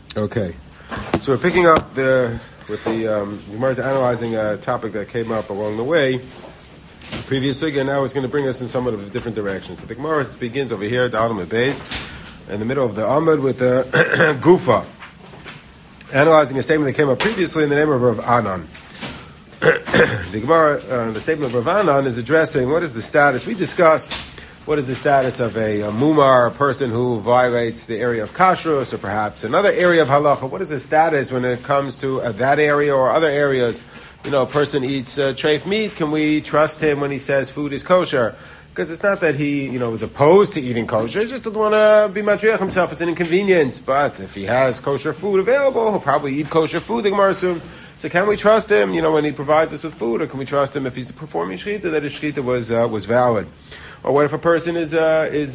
Okay, so we're picking up with the Gemara's analyzing a topic that came up along the way. The previous sugya now is going to bring us in somewhat of a different direction. So the Gemara begins over here at the Adam Beis, in the middle of the Amud with the Gufa, analyzing a statement that came up previously in the name of Rav Anan. The Gemara, the statement of Rav Anan is addressing what is the status. We discussed what is the status of a mumar, a person who violates the area of kashrus, or perhaps another area of halacha. What is the status when it comes to that area or other areas? You know, a person eats treif meat. Can we trust him when he says food is kosher? Because it's not that he, is opposed to eating kosher. He just doesn't want to be matriach himself. It's an inconvenience. But if he has kosher food available, he'll probably eat kosher food. The Gemara assumes. So can we trust him, when he provides us with food, or can we trust him if he's performing shechita that his shechita was valid? Or what if a person violates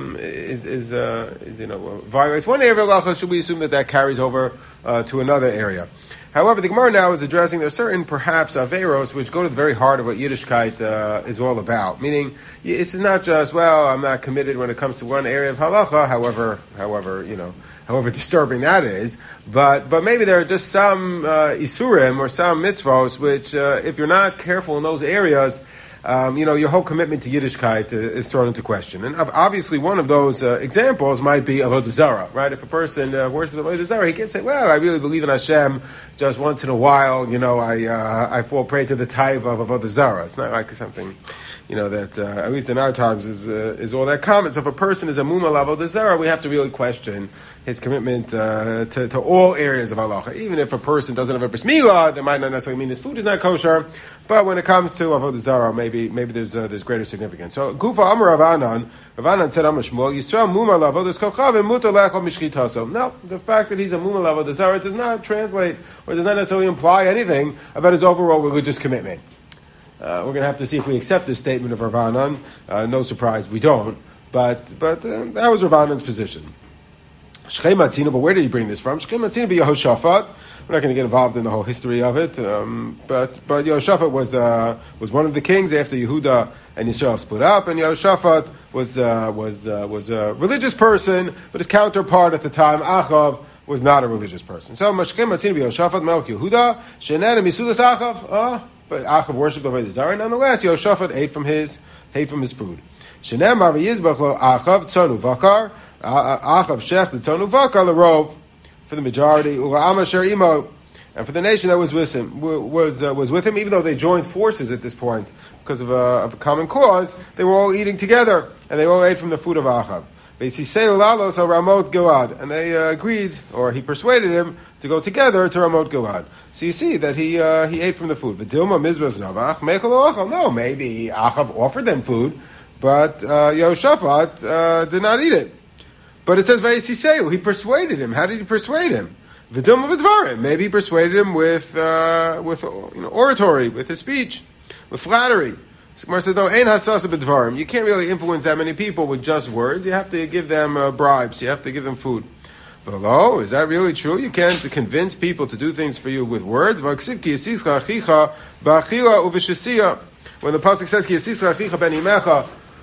one area of halacha? Should we assume that carries over to another area? However, the Gemara now is addressing there are certain perhaps averos which go to the very heart of what Yiddishkeit is all about. Meaning, this is not just I'm not committed when it comes to one area of halacha. However disturbing that is, but maybe there are just some isurim or some mitzvos which, if you're not careful in those areas, your whole commitment to Yiddishkeit is thrown into question. And obviously one of those examples might be Avodah Zarah, right? If a person worships Avodah Zarah, he can't say, I really believe in Hashem, just once in a while, I fall prey to the taiva of Avodah Zarah. It's not like something, that at least in our times is all that common. So if a person is a mumar Avodah Zarah, we have to really question his commitment to all areas of halacha. Even if a person doesn't have a bris milah, that might not necessarily mean his food is not kosher. But when it comes to avodah zarah, maybe there's greater significance. So Gufa Amar Rav Anan said Amar Shmuel Yisrael Mumar Lavodas Kochavim Mutar Lechol Mishchitaso. No, the fact that he's a mumar Lavodas Zarah does not translate or does not necessarily imply anything about his overall religious commitment. We're going to have to see if we accept this statement of Rav Anan. No surprise, we don't. But that was Rav Anan's position. Shchei Matzina, but where did he bring this from? Shchei Matzina be Yehoshaphat. We're not going to get involved in the whole history of it, but Yehoshaphat was one of the kings after Yehuda and Yisrael split up, and Yehoshaphat was a religious person, but his counterpart at the time, Achav, was not a religious person. So Shchei Matzina be Yehoshaphat Melech Yehuda Shenan Misudas Achav. But Achav worshipped Avodah Zarah. Nonetheless, Yehoshaphat ate from his food. Shenan Mar Yizbach Lo Achav Tzonu Vakar. Achav Shech the Tzonu Vakar L'Rov, for the majority, Ula'am Asher Imo, and for the nation that was with him, even though they joined forces at this point because of a common cause, they were all eating together, and they all ate from the food of Achav. Ramot Gilad, and they agreed, or he persuaded him to go together to Ramot Gilad. So you see that he ate from the food. V'dilma Mizbah Zavach Mechel Achal. No, maybe Achav offered them food, but Yehoshaphat did not eat it. But it says Vayisiseu, he persuaded him. How did he persuade him? V'dilma b'dvarim. Maybe he persuaded him with oratory, with his speech, with flattery. Gemara says, no, ein hasasa b'dvarim. You can't really influence that many people with just words. You have to give them bribes. You have to give them food. V'lo, is that really true? You can't convince people to do things for you with words. V'aksiv ki yasischa achicha ba'achila uv'shasiya. When the pasuk says ki yasischa achicha ben imecha,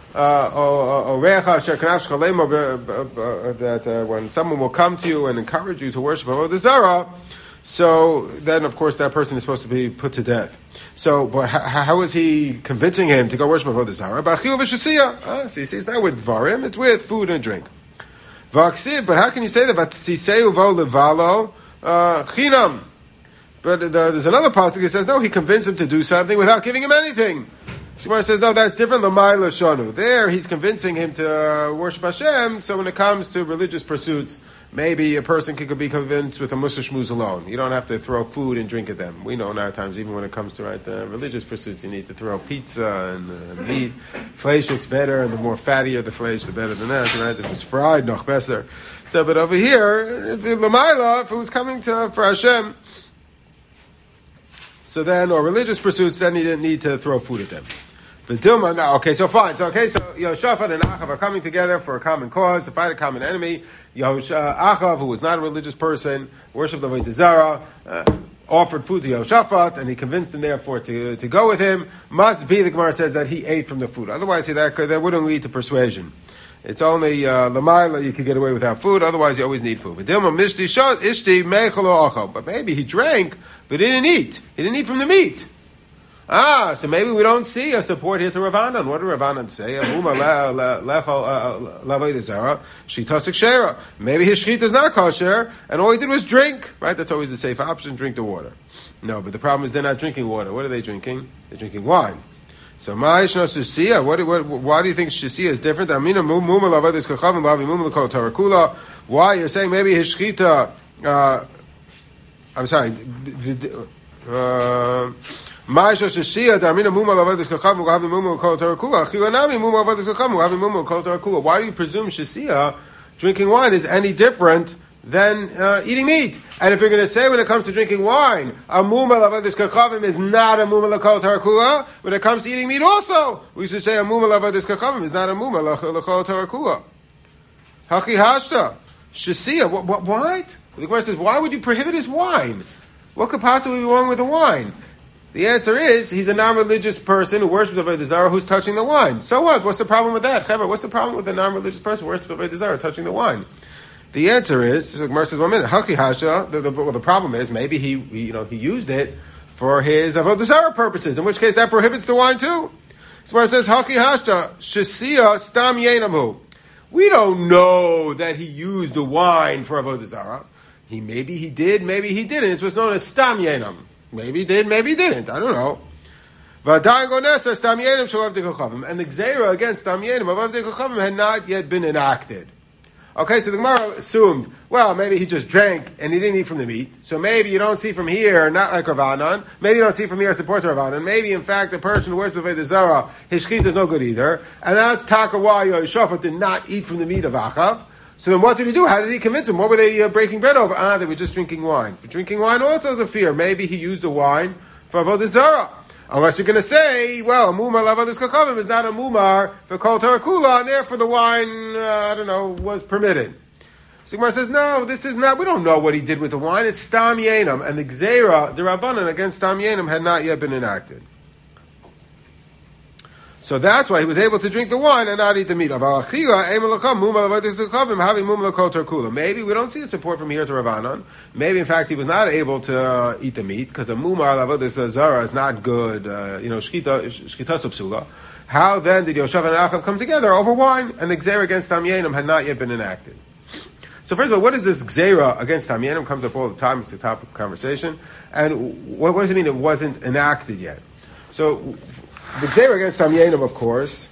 that when someone will come to you and encourage you to worship Avodah Zarah, so then of course that person is supposed to be put to death. So, but how is he convincing him to go worship Avodah Zarah? So you see, it's not with dvarim; it's with food and drink. But how can you say that? Chinam. But there's another pasuk that says no, he convinced him to do something without giving him anything. Gemara says, no, that's different. L'mayla shanu. There, he's convincing him to worship Hashem. So when it comes to religious pursuits, maybe a person could be convinced with a mussar shmuz alone. You don't have to throw food and drink at them. We know in our times, even when it comes to religious pursuits, you need to throw pizza and meat. Fleish looks better, and the more fattier the fleish, the better than that. Right? If it's fried, noch besser. So, but over here, if it was coming for Hashem, so then, or religious pursuits, then he didn't need to throw food at them. But Dilma, no, okay, so fine. So Yehoshaphat and Achav are coming together for a common cause, to fight a common enemy. Achav, who was not a religious person, worshipped Avodah Zarah, offered food to Yehoshaphat, and he convinced him, therefore, to go with him. Must be, the Gemara says, that he ate from the food. Otherwise, that wouldn't lead to persuasion. It's only Lamaila you could get away without food, otherwise you always need food. But maybe he drank, but he didn't eat. He didn't eat from the meat. So maybe we don't see a support here to Ravanan. What did Ravanan say? Maybe his shechita is not kosher, and all he did was drink. Right? That's always the safe option, drink the water. No, but the problem is they're not drinking water. What are they drinking? They're drinking wine. So why do you think shisia is different? Why you're saying maybe his shechita? I'm sorry. Why do you presume shisia, drinking wine, is any different than eating meat? And if you're going to say when it comes to drinking wine, a muma lavadis kachavim is not a muma l'kol tarakula, when it comes to eating meat also, we should say a muma lavadis kachavim is not a muma l'kol tarakula. Haki hashta. Shisia, what? The Gemara says, why would you prohibit his wine? What could possibly be wrong with the wine? The answer is, he's a non-religious person who worships Avodah Zarah who's touching the wine. So what? What's the problem with that? What's the problem with a non-religious person who worships Avodah Zarah touching the wine? The answer is, the Gemara says, 1 minute, Haki Hasha, the problem is, maybe he used it for his Avodah Zarah purposes, in which case that prohibits the wine too. So Gemara says, Haki Hasha, Shisia Stam Yenamu. We don't know that he used the wine for Avodah Zarah. Maybe he did, maybe he didn't. It's what's known as Stam Yenam. Maybe he did, maybe he didn't. I don't know. And the Gzeira against Stam Yenim of Avdei Kochavim had not yet been enacted. Okay, so the Gemara assumed, well, maybe he just drank and he didn't eat from the meat. So maybe you don't see from here, not like Ravanan. Maybe you don't see from here support to Ravanan. Maybe, in fact, the person who worships Avodah Zarah, his shechita is no good either. And that's Takawaya Yeshafat did not eat from the meat of Achav. So then what did he do? How did he convince him? What were they breaking bread over? They were just drinking wine. But drinking wine also is a fear. Maybe he used the wine for Avodah Zarah. Unless you're going to say, well, a mumar lavadis kakavim is not a mumar for kol tarakula, and therefore the wine, was permitted. Sigmar says, no, this is not, we don't know what he did with the wine. It's Stam Yenam, and the Gzeira, the Rabbanan against Stam Yenam had not yet been enacted. So that's why he was able to drink the wine and not eat the meat. Maybe we don't see the support from here to Ravanan. Maybe in fact he was not able to eat the meat because a mumar lavadis zara is not good. Shkita subsula. How then did Yoshav and Achav come together over wine? And the gzeira against Tam Yenim had not yet been enacted. So first of all, what is this gzeira against Tam Yenim? Comes up all the time. It's a topic of conversation. And what does it mean? It wasn't enacted yet. So. The gzeira against Tam Yenim, of course,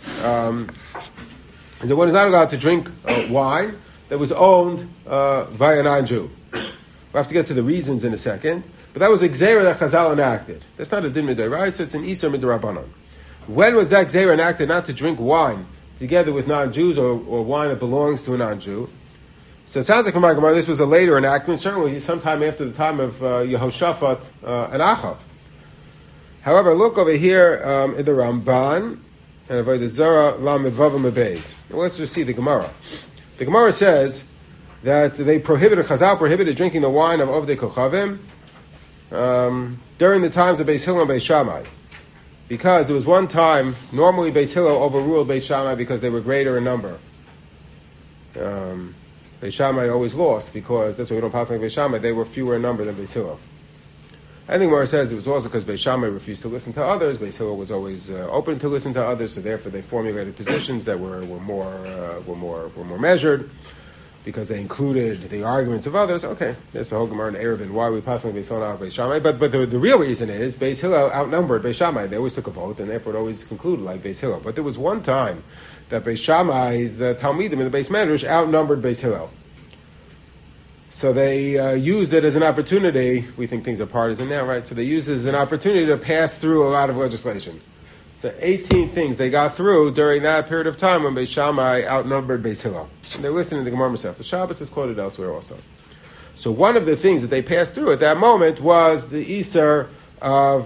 is that one is not allowed to drink wine that was owned by a non-Jew. We'll have to get to the reasons in a second. But that was a gzeira that Chazal enacted. That's not a din mid'oraisa, it's an iser mid'rabanan. When was that gzeira enacted not to drink wine together with non-Jews or wine that belongs to a non-Jew? So it sounds like, from my Gemara, this was a later enactment, certainly sometime after the time of Yehoshaphat and Achav. However, look over here in the Ramban and Avodah Zarah Lam Mevavim Beis. Let's just see the Gemara. The Gemara says that Chazal prohibited drinking the wine of Ovdei Kochavim during the times of Beis Hillel and Beis Shammai, because there was one time normally Beis Hillel overruled Beis Shammai because they were greater in number. Beis Shammai always lost because that's why we don't pass like Beis Shammai. They were fewer in number than Beis Hillel. I think Gemara says it was also because Beis Shammai refused to listen to others. Beis Hillel was always open to listen to others, so therefore they formulated positions that were more measured because they included the arguments of others. Okay, there's the whole Gemara in Eruvin. Why we possibly Beis Hillel out Beis Shammai? But the real reason is Beis Hillel outnumbered Beis Shammai. They always took a vote, and therefore it always concluded like Beis Hillel. But there was one time that Beis Shammai's Talmidim in the Beis Medrash outnumbered Beis Hillel. So they used it as an opportunity. We think things are partisan now, right? So they used it as an opportunity to pass through a lot of legislation. So 18 things they got through during that period of time when Beis Shammai outnumbered Beis Hillel. And they're listening to the Gemara Masech. The Shabbos is quoted elsewhere also. So one of the things that they passed through at that moment was the Iser of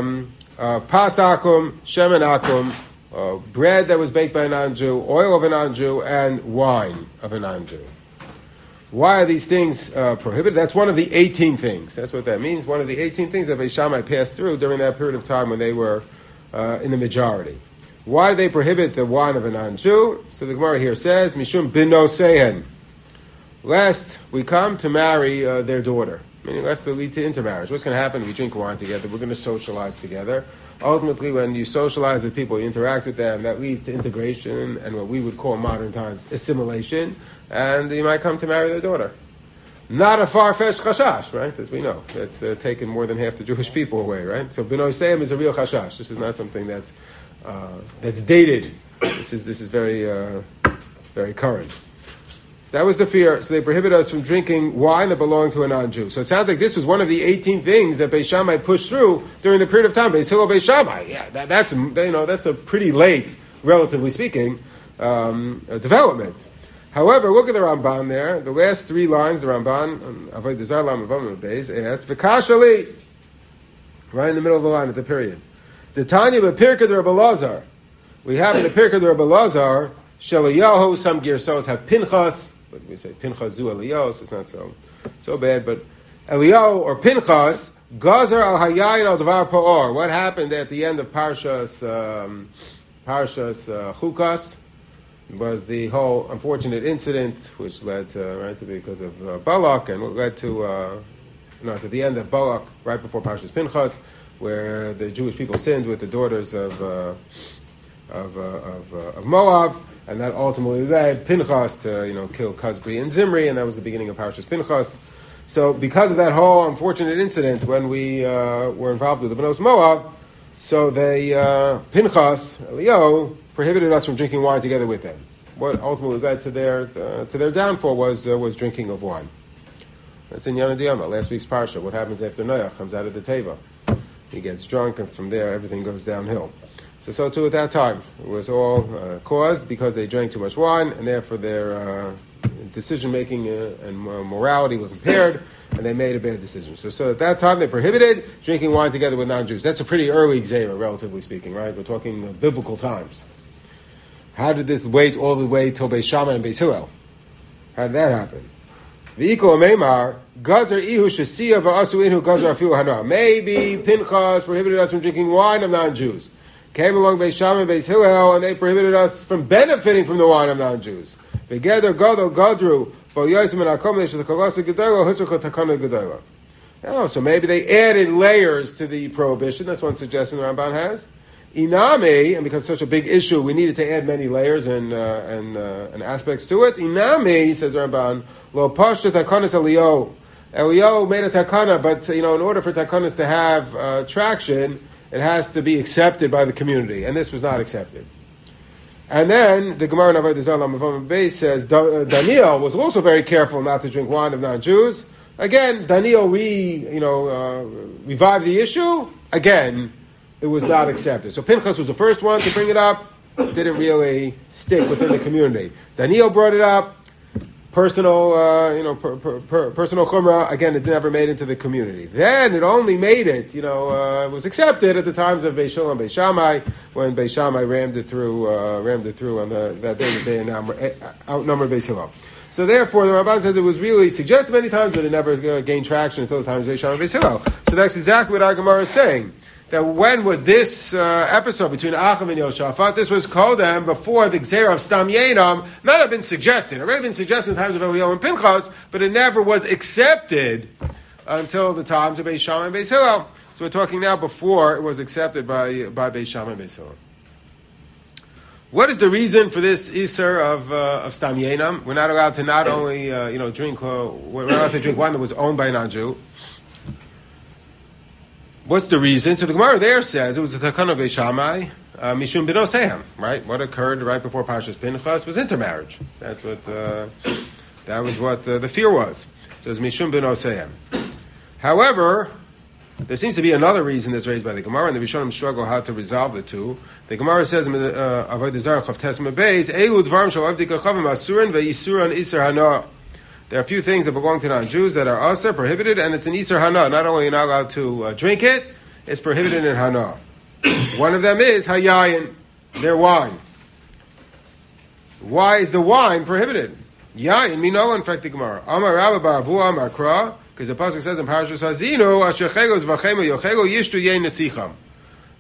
Pasakum, Shemenakum, bread that was baked by a non-Jew, oil of a non-Jew, and wine of a non-Jew. Why are these things prohibited? That's one of the 18 things. That's what that means. One of the 18 things that Beis Shammai passed through during that period of time when they were in the majority. Why do they prohibit the wine of a non-Jew? So the Gemara here says, Mishum bino sehen. Lest we come to marry their daughter. Meaning, lest they lead to intermarriage. What's going to happen if we drink wine together? We're going to socialize together. Ultimately, when you socialize with people, you interact with them, that leads to integration and what we would call in modern times assimilation. And you might come to marry their daughter. Not a far-fetched chashash, right? As we know. It's taken more than half the Jewish people away, right? So bino sehem is a real chashash. This is not something that's dated. This is very, very current. So that was the fear. So they prohibit us from drinking wine that belonged to a non-Jew. So it sounds like this was one of the 18 things that Beis Shammai pushed through during the period of time. Beis Hillel, Beis Shammai. Yeah, that's a pretty late, relatively speaking, development. However, look at the Ramban there. The last three lines, the Ramban, Avodah Zarah Lam Avam Beis, asks V'kashali, right in the middle of the line at the period. The Tanya b'Pirkei Rabbi Lazar. We have in the Pirkei Rabbi Lazar, Shelayahu, some Girsos have Pinchas, but we say Pinchas zu Eliyahu, so it's not so bad, but Eliyahu or Pinchas, Gazer al Hayayin al Devar Pa'or. What happened at the end of Parshas Chukas was the whole unfortunate incident, which led to, because of Balak, and led to, it's at the end of Balak, right before Parshas Pinchas, where the Jewish people sinned with the daughters of Moab, and that ultimately led Pinchas to kill Kazbri and Zimri, and that was the beginning of Parshas Pinchas. So because of that whole unfortunate incident when we were involved with the Benos Moab, so they Pinchas, Eliyahu, prohibited us from drinking wine together with them. What ultimately led to their downfall was drinking of wine. That's in Yana Diyama, last week's parsha. What happens after Noach comes out of the Teva? He gets drunk, and from there everything goes downhill. So too at that time. It was all caused because they drank too much wine, and therefore their decision-making and morality was impaired, and they made a bad decision. So at that time they prohibited drinking wine together with non-Jews. That's a pretty early Gzeira, relatively speaking, right? We're talking biblical times. How did this wait all the way till Beis Shammai and Beis Hillel? How did that happen? V'iko meimar gazer ihu shesiya v'asu inhu gazer afilu hana. Maybe Pinchas prohibited us from drinking wine of non-Jews. Came along Beis Shammai and Beis Hillel, and they prohibited us from benefiting from the wine of non-Jews. Together, gadol gadru v'yosim and akom leish l'kalasa gedayla hutzuk takana gedayla. So maybe they added layers to the prohibition. That's one suggestion the Ramban has. Inami, and because it's such a big issue, we needed to add many layers and aspects to it. Inami, says Ramban, lo pashta takanas Eliyahu. Eliyahu made a takana, but in order for takanas to have traction, it has to be accepted by the community, and this was not accepted. And then the Gemara in Avodah Zarah Mavam Beis says Daniel was also very careful not to drink wine of non-Jews. Again, Daniel revived the issue. Again, it was not accepted. So Pinchas was the first one to bring it up. Didn't really stick within the community. Daniel brought it up. Personal, personal chumrah. Again, it never made it into the community. Then it only made it. It was accepted at the times of Beis Hillel and Beis Shammai, when Beis Shammai rammed it through on that day that they outnumbered Beis Hillel. So therefore, the Ramban says it was really suggested many times, but it never gained traction until the times of Beis Shammai and Beis Hillel. So that's exactly what our Gemara is saying. That when was this episode between Achav and Yoshafat? This was Kodem before the Gzeira of Stam Yenam. Not have been suggested. It already been suggested in the times of Eliyahu and Pinchas, but it never was accepted until the times of Beis Shammai and Beis Hillel. So we're talking now before it was accepted by Beis Shammai and Beis Hillel. What is the reason for this Isser of Stam Yenam? We're not allowed to not only drink. We're not allowed to drink wine that was owned by a non-Jew. What's the reason? So the Gemara there says it was a takana of Beis Shammai, mishum bino sehem, right? What occurred right before Parshas Pinchas was intermarriage. That's what that was what the fear was. So it's mishum bino sehem. However, there seems to be another reason that's raised by the Gemara, and the Rishonim struggle how to resolve the two. The Gemara says in Avodah Zarah Chavtes Beis, Elu dvarim shel avdei kachavim asurin ve'isuran iser hana. There are a few things that belong to non-Jews that are also prohibited, and it's an Isser Hana. Not only are you not allowed to drink it, it's prohibited in Hana. One of them is Hayayin, their wine. Why is the wine prohibited? Yayin, mino, in fact, the Gemara. Amar Rabba Baravu Amar Kra, because the pasuk says in Parashas Hazinu, Asher Chegos Vachema Yochego Yishtu Yein Nesicham.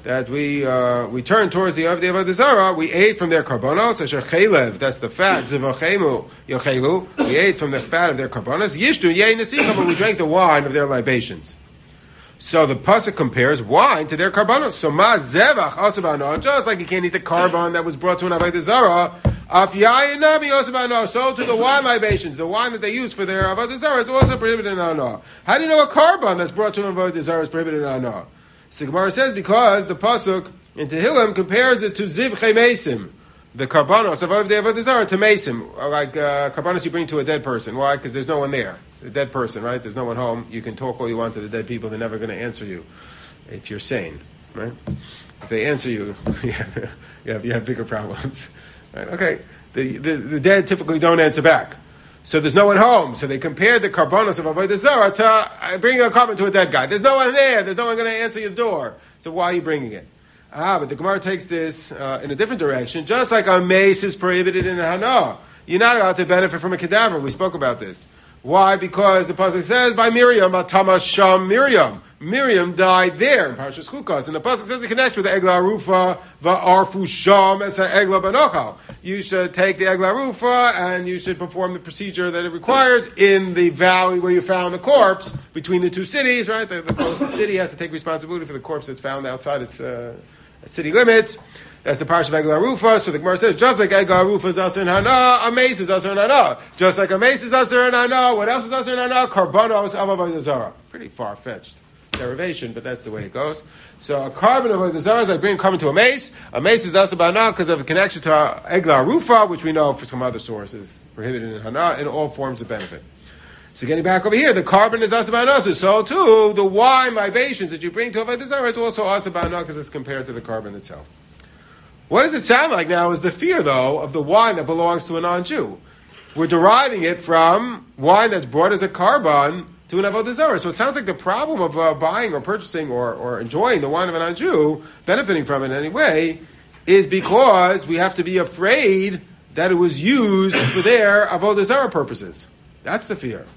that we turn towards the Avodah Zarah, we ate from their karbonos, asher chaylev, that's the fat, zivachemu yochelu, we ate from the fat of their karbonos, yishtu yei nesicha, but we drank the wine of their libations. So the pasuk compares wine to their karbonos. So ma zevach asavano, just like you can't eat the carbon that was brought to an Avodah Zarah, af yayin nami asavano, so to the wine libations, the wine that they use for their Avodah Zarah, it's also prohibited in Anah. How do you know a carbon that's brought to an Avodah Zarah is prohibited in Anah? So Gemara says because the pasuk in Tehillim compares it to zivchei mesim, the karbanos of Avodah Zarah to mesim, like karbanos you bring to a dead person. Why? Because there's no one there. A dead person, right? There's no one home. You can talk all you want to the dead people. They're never going to answer you if you're sane, right? If they answer you, you have bigger problems, right? Okay, the dead typically don't answer back. So there's no one home. So they compared the karbonos of Avodah Zarah to bringing a carbon to a dead guy. There's no one there. There's no one going to answer your door. So why are you bringing it? But the Gemara takes this in a different direction. Just like a mace is prohibited in Hana. You're not allowed to benefit from a cadaver. We spoke about this. Why? Because the pasuk says by Miriam, Atama Sham Miriam. Miriam died there in Parashas Chukas, and the pasuk says it connects with the Egla Rufa va'arfu Sham as Egla Banochal. You should take the Egla Rufa and you should perform the procedure that it requires in the valley where you found the corpse between the two cities. Right, the closest city has to take responsibility for the corpse that's found outside its city limits. That's the Parsha of Egla Rufa. So the Gemara says, just like Egla Rufa is Asur in Hana, a mace is Asur in Hana. Just like a mace is Asur in Hana, what else is Asur in Hana? Karbanos of Avodah Zarah. Pretty far-fetched derivation, but that's the way it goes. So a carbon of Avodah Zarah is like bringing carbon to a mace. A mace is Asur in Hana because of the connection to Egla Rufa, which we know for some other sources, prohibited in Hana, in all forms of benefit. So getting back over here, the carbon is Asur in Hana, so too, the wine libations that you bring to Avodah Zarah is also Asur in Hana because it's compared to the carbon itself. What does it sound like now is the fear, though, of the wine that belongs to a non-Jew. We're deriving it from wine that's brought as a carbon to an Avodah Zarah. So it sounds like the problem of buying or purchasing or enjoying the wine of a non-Jew, benefiting from it in any way, is because we have to be afraid that it was used for their Avodah Zarah purposes. That's the fear.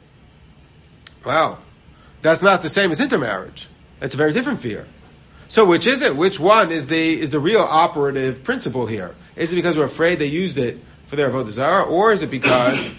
Wow. That's not the same as intermarriage. It's a very different fear. So which is it? Which one is the real operative principle here? Is it because we're afraid they used it for their Avodah Zarah, or is it because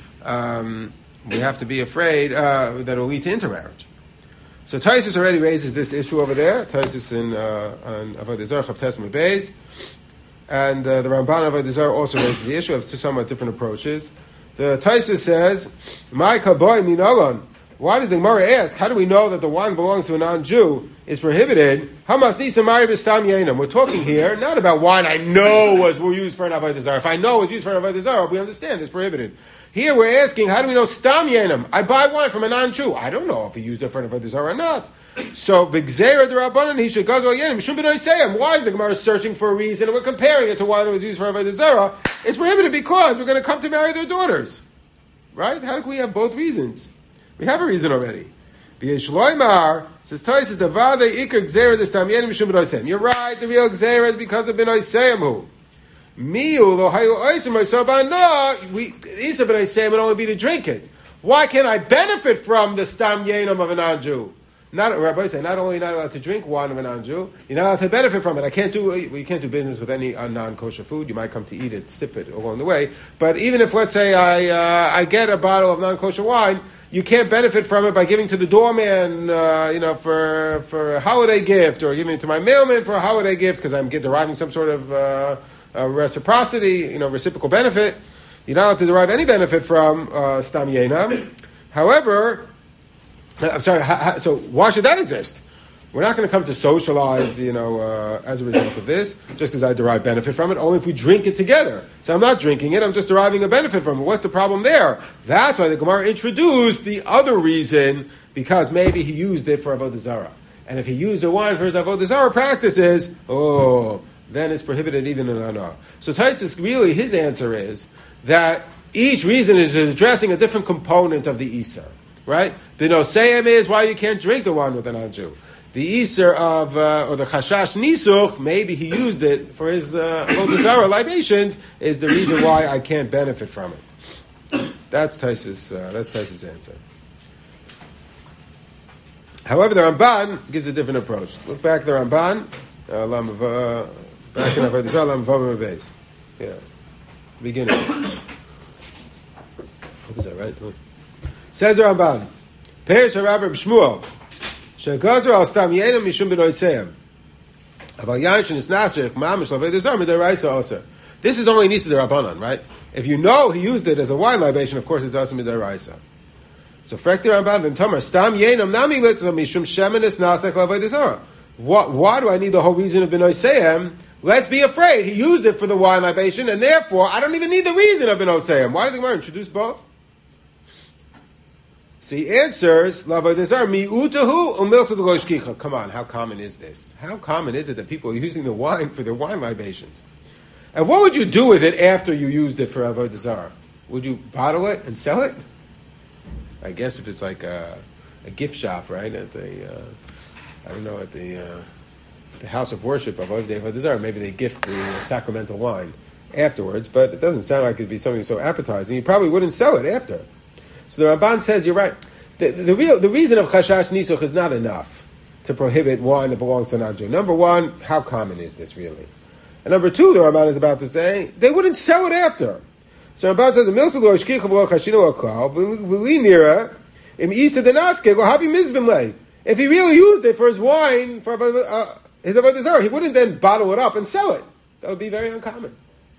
we have to be afraid that it will lead to intermarriage? So Taisus already raises this issue over there. Taisus on Avodah Zarah Chavtes Beis, and the Ramban of Avodah Zarah also raises the issue of two somewhat different approaches. The Taisus says, "My kaboy minagon." Why did the Gemara ask, how do we know that the wine belongs to a non-Jew is prohibited? We're talking here not about wine I know was used for an Avodah Zarah. If I know it was used for an Avodah Zarah, we understand it's prohibited. Here we're asking, how do we know Stam Yenim? I buy wine from a non-Jew. I don't know if he used it for an Avodah Zarah or not. So, V'gzeira d'Rabbanan, he should go to Yenim. Shum b'noi Seyam. Why is the Gemara searching for a reason and we're comparing it to wine that was used for Avodah Zarah? It's prohibited because we're going to come to marry their daughters. Right? How do we have both reasons? We have a reason already. B'yeshloimar says Tosis Davada Iker Gzeira D'Stam Yenim Shum b'noi Seyam. You're right. The real Gzeira is because of b'noi Seyam. Miu lo hayu oisim oisabana. We Isa b'noi Seyam would only be to drink it. Why can't I benefit from the Stam Yenim of a non-Jew? Rabbi say, not only are you not allowed to drink wine of a non-Jew, you're not allowed to benefit from it. You can't do business with any non-kosher food. You might come to eat it, sip it along the way. But even if, let's say, I get a bottle of non-kosher wine, you can't benefit from it by giving to the doorman, for a holiday gift, or giving it to my mailman for a holiday gift, because I'm deriving some sort of reciprocity, reciprocal benefit. You're not allowed to derive any benefit from Stam Yenam. However, I'm sorry, so why should that exist? We're not going to come to socialize, as a result of this, just because I derive benefit from it, only if we drink it together. So I'm not drinking it, I'm just deriving a benefit from it. What's the problem there? That's why the Gemara introduced the other reason, because maybe he used it for Avodah Zarah. And if he used the wine for his Avodah Zarah practices, then it's prohibited even in Hana. So Taisus, really, his answer is that each reason is addressing a different component of the Isser. Right? The Noseyam is why you can't drink the wine with a non-Jew. The Isser of, or the Chashash Nisuch, maybe he used it for his Avodah Zarah libations, is the reason why I can't benefit from it. That's Taisus' answer. However, the Ramban gives a different approach. Look back at the Ramban Back in Avodah Zarah, Lam Vav Beis. Yeah, beginning. Hope is that right? Says the Ramban, Peish Harav Reb Shmuel, Shegazer al Stam Yenim Mishum B'Noitzeim. Aval Yain Shenisnasrich Mamish Avodah Zarah Midaraisa Oser. This is only Nisa D'Rabbanan, right? If you know he used it as a wine libation, of course it's also Midaraisa. So Frek the Ramban ben Tomer Stam Yenim Nami Litzam Mishum Shemenis Nasach Avodah Zarah. Why do I need the whole reason of B'Noitzeim? Let's be afraid. He used it for the wine libation, and therefore I don't even need the reason of B'Noitzeim. Why did the Gemara introduce both? So he answers, come on, how common is this? How common is it that people are using the wine for their wine libations? And what would you do with it after you used it for Avodah Zarah? Would you bottle it and sell it? I guess if it's like a gift shop, right? At the, at the house of worship of Avodah Zarah, maybe they gift the sacramental wine afterwards, but it doesn't sound like it'd be something so appetizing. You probably wouldn't sell it after. So the Ramban says, you're right. The reason of Chashash Nisuch is not enough to prohibit wine that belongs to a non-Jew. Number one, how common is this really? And number two, the Ramban is about to say, they wouldn't sell it after. So the Ramban says, if he really used it for his wine, for his Avodah Zarah, he wouldn't then bottle it up and sell it. That would be very uncommon.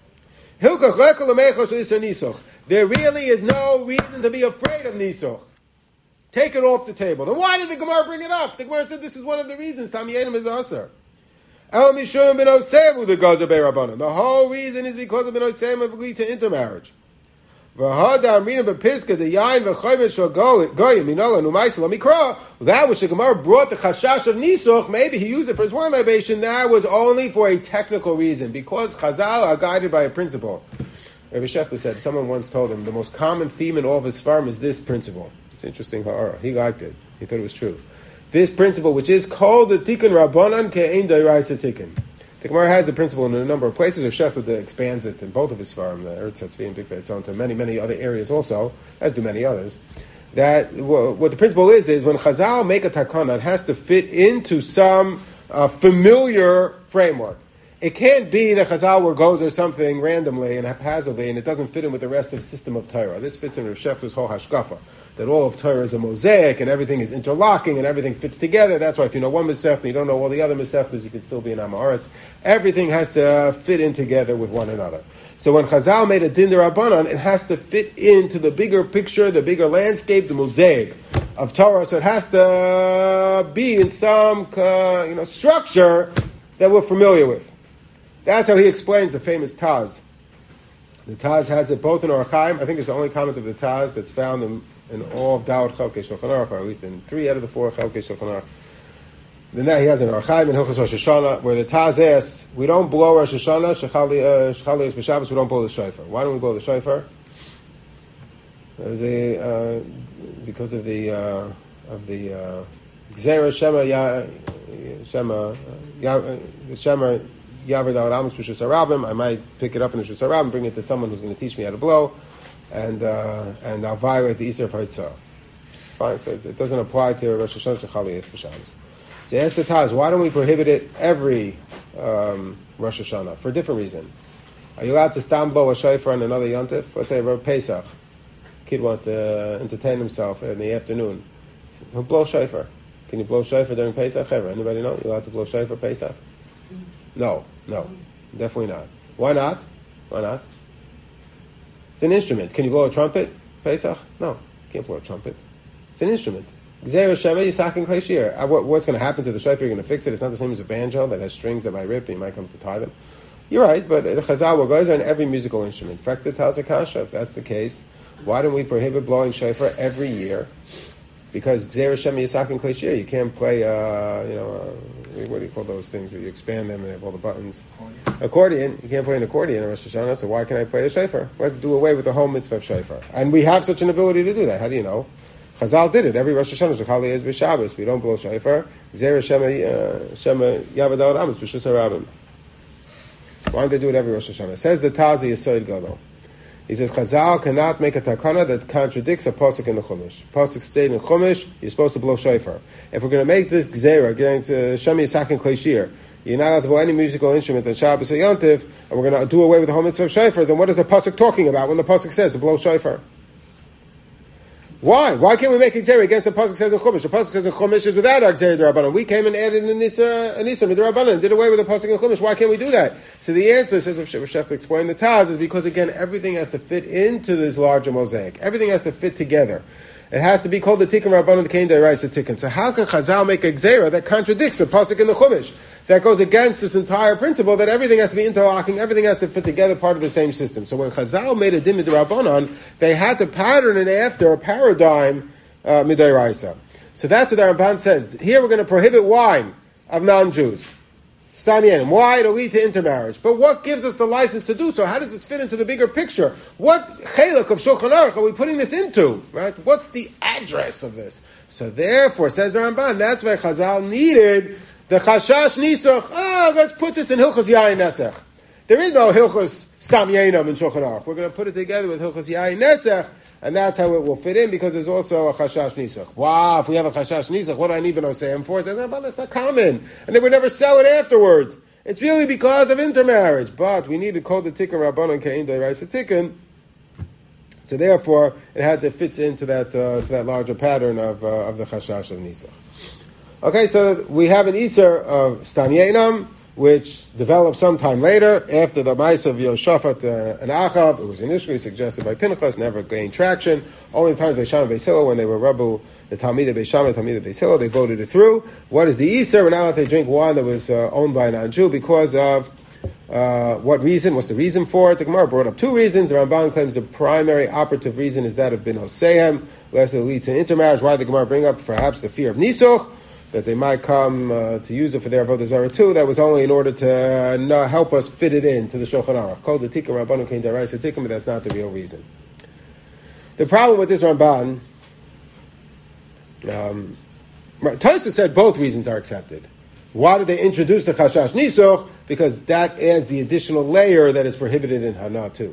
There really is no reason to be afraid of Nisuch. Take it off the table. Then why did the Gemara bring it up? The Gemara said this is one of the reasons. Tam Yenim is Aser. The whole reason is because of B'Noitzeim of lead to intermarriage. That which the Gemara brought the Chashash of Nisuch, maybe he used it for his wine libation, that was only for a technical reason, because Chazal are guided by a principle. Rabbi Shechter said, someone once told him, the most common theme in all of his farm is this principle. It's interesting, he liked it. He thought it was true. This principle, which is called the Tikkun Rabbanan Ke'ein D'Oraisa Tikkun. The Gemara has the principle in a number of places. Rav Shechter expands it in both of his farm, the Eretz Tzvi and Big Betzon, to many, many other areas also, as do many others. That what the principle is when Chazal make a takana, it has to fit into some familiar framework. It can't be that Chazal were goes or something randomly and haphazardly, and it doesn't fit in with the rest of the system of Torah. This fits in Rav Shechter's whole hashkafa, that all of Torah is a mosaic and everything is interlocking and everything fits together. That's why if you know one Masechta and you don't know all the other Masechtas, you can still be in Am Haaretz. Everything has to fit in together with one another. So when Chazal made a Din D'Rabbanan, it has to fit into the bigger picture, the bigger landscape, the mosaic of Torah. So it has to be in some structure that we're familiar with. That's how he explains the famous Taz. The Taz has it both in Orach Chaim. I think it's the only comment of the Taz that's found in all of Da'ot Chalkei Shulchan Aruch, or at least in 3 out of the 4 Chalkei Shulchan Aruch. Then that he has in Orach Chaim and Hilchos Rosh Hashanah, where the Taz asks, we don't blow Rosh Hashanah, Shechali is B'Shabbos, we don't blow the shofar. Why don't we blow the shofar? Because of the Gzeira Shema Yavad Al Ramos B'Shus HaRabim. I might pick it up in the Shus HaRabim, bring it to someone who's going to teach me how to blow, and I'll violate the Isser of Haitzah. Fine, so it doesn't apply to Rosh Hashanah Shechali Yis B'Shabbos. So ask the Taz, why don't we prohibit it every Rosh Hashanah for a different reason? Are you allowed to stand blow a shofar on another yontif? Let's say about Pesach. Kid wants to entertain himself in the afternoon. He'll blow shofar. Can you blow shofar during Pesach ever? Anybody know? You allowed to blow shofar Pesach? No, definitely not. Why not? It's an instrument. Can you blow a trumpet, Pesach? No, you can't blow a trumpet. It's an instrument. What's going to happen to the shofar? You're going to fix it. It's not the same as a banjo that has strings that might rip and you might come to tie them. You're right, but the Chazal will go on every musical instrument. Frekta tells a kasha. If that's the case, why don't we prohibit blowing shofar every year? Because Gzeira Shema Yisakin Kleshir, you can't play, what do you call those things where you expand them and they have all the buttons? Accordion. You can't play an accordion in Rosh Hashanah, so why can I play a shofar? We have to do away with the whole mitzvah of shofar. And we have such an ability to do that. How do you know? Chazal did it. Every Rosh Hashanah, Shechali is B'Shabbos. We don't blow shofar. Gzeira Shema Yavad Al Ramos B'Shus HaRabim. Why don't they do it every Rosh Hashanah? It says the Taz Yesod Gadol. He says Chazal cannot make a takana that contradicts a pasuk in the Chumash. Pasuk stated in Chumash, you're supposed to blow shofar. If we're going to make this gzeira, getting to Shema Yisakin Kleshir, you're not allowed to blow any musical instrument on Shabbos or Yontif, and we're going to do away with the whole mitzvah of shofar, then what is the pasuk talking about when the pasuk says to blow shofar? Why? Why can't we make Xer against the pasuk says in Chumash? The pasuk says in Chumash is without our Xer D'Rabbanan. We came and added an Isser D'Rabbanan and did away with the pasuk in Chumash. Why can't we do that? So the answer, says Rav Shef to explain the Taz, is because again everything has to fit into this larger mosaic. Everything has to fit together. It has to be called the Tikkun Rabbanan Kain D'Oraisa Tikkun. So how can Chazal make a Xera that contradicts the pasuk in the Chumash? That goes against this entire principle that everything has to be interlocking, everything has to fit together, part of the same system. So when Chazal made a din midrabanan, they had to pattern it after a paradigm midoraisa. So that's what the Ramban says. Here we're going to prohibit wine of non-Jews. Stam yenim. Why? It'll lead to intermarriage. But what gives us the license to do so? How does this fit into the bigger picture? What chelek of Shulchan Aruch are we putting this into? Right? What's the address of this? So therefore, says the Ramban, that's why Chazal needed the Chashash Nisach. Let's put this in Hilchos Yain Nesach. There is no Hilchos Stam Yenim in Shulchan Aruch. We're going to put it together with Hilchos Yain Nesach, and that's how it will fit in, because there's also a Chashash Nisach. Wow, if we have a Chashash Nisach, what do I need to say him for? Says, but that's not common. And they would never sell it afterwards. It's really because of intermarriage. But we need to call the Tikkun Rabbanan Kain D'Oraisa Tikkun. So therefore, it had to fit into that larger pattern of the Chashash of Nisach. Okay, so we have an Iser of Stam Yenam, which developed sometime later, after the Ma'aseh of Yoshafat and Achav. It was initially suggested by Pinchas, never gained traction. Only the times Beis Shammai and Beis Hillel, when they were Rabbu, the Talmidei Beis Shammai, Talmidei Beis Hillel, they voted it through. What is the Iser? We're not allowed to drink wine that was owned by a non-Jew because of what reason? What's the reason for it? The Gemara brought up two reasons. The Ramban claims the primary operative reason is that of Ben Hoseim, lest it lead to intermarriage. Why did the Gemara bring up perhaps the fear of Nisuch, that they might come to use it for their Avodah Zarah too? That was only in order to help us fit it into the Shulchan Aruch. Called the Tikkun Rabbanan Kain D'Oraisa Tikkun, but that's not the real reason. The problem with this Ramban, Tosfos said both reasons are accepted. Why did they introduce the Chashash Nisuch? Because that adds the additional layer that is prohibited in Hana too.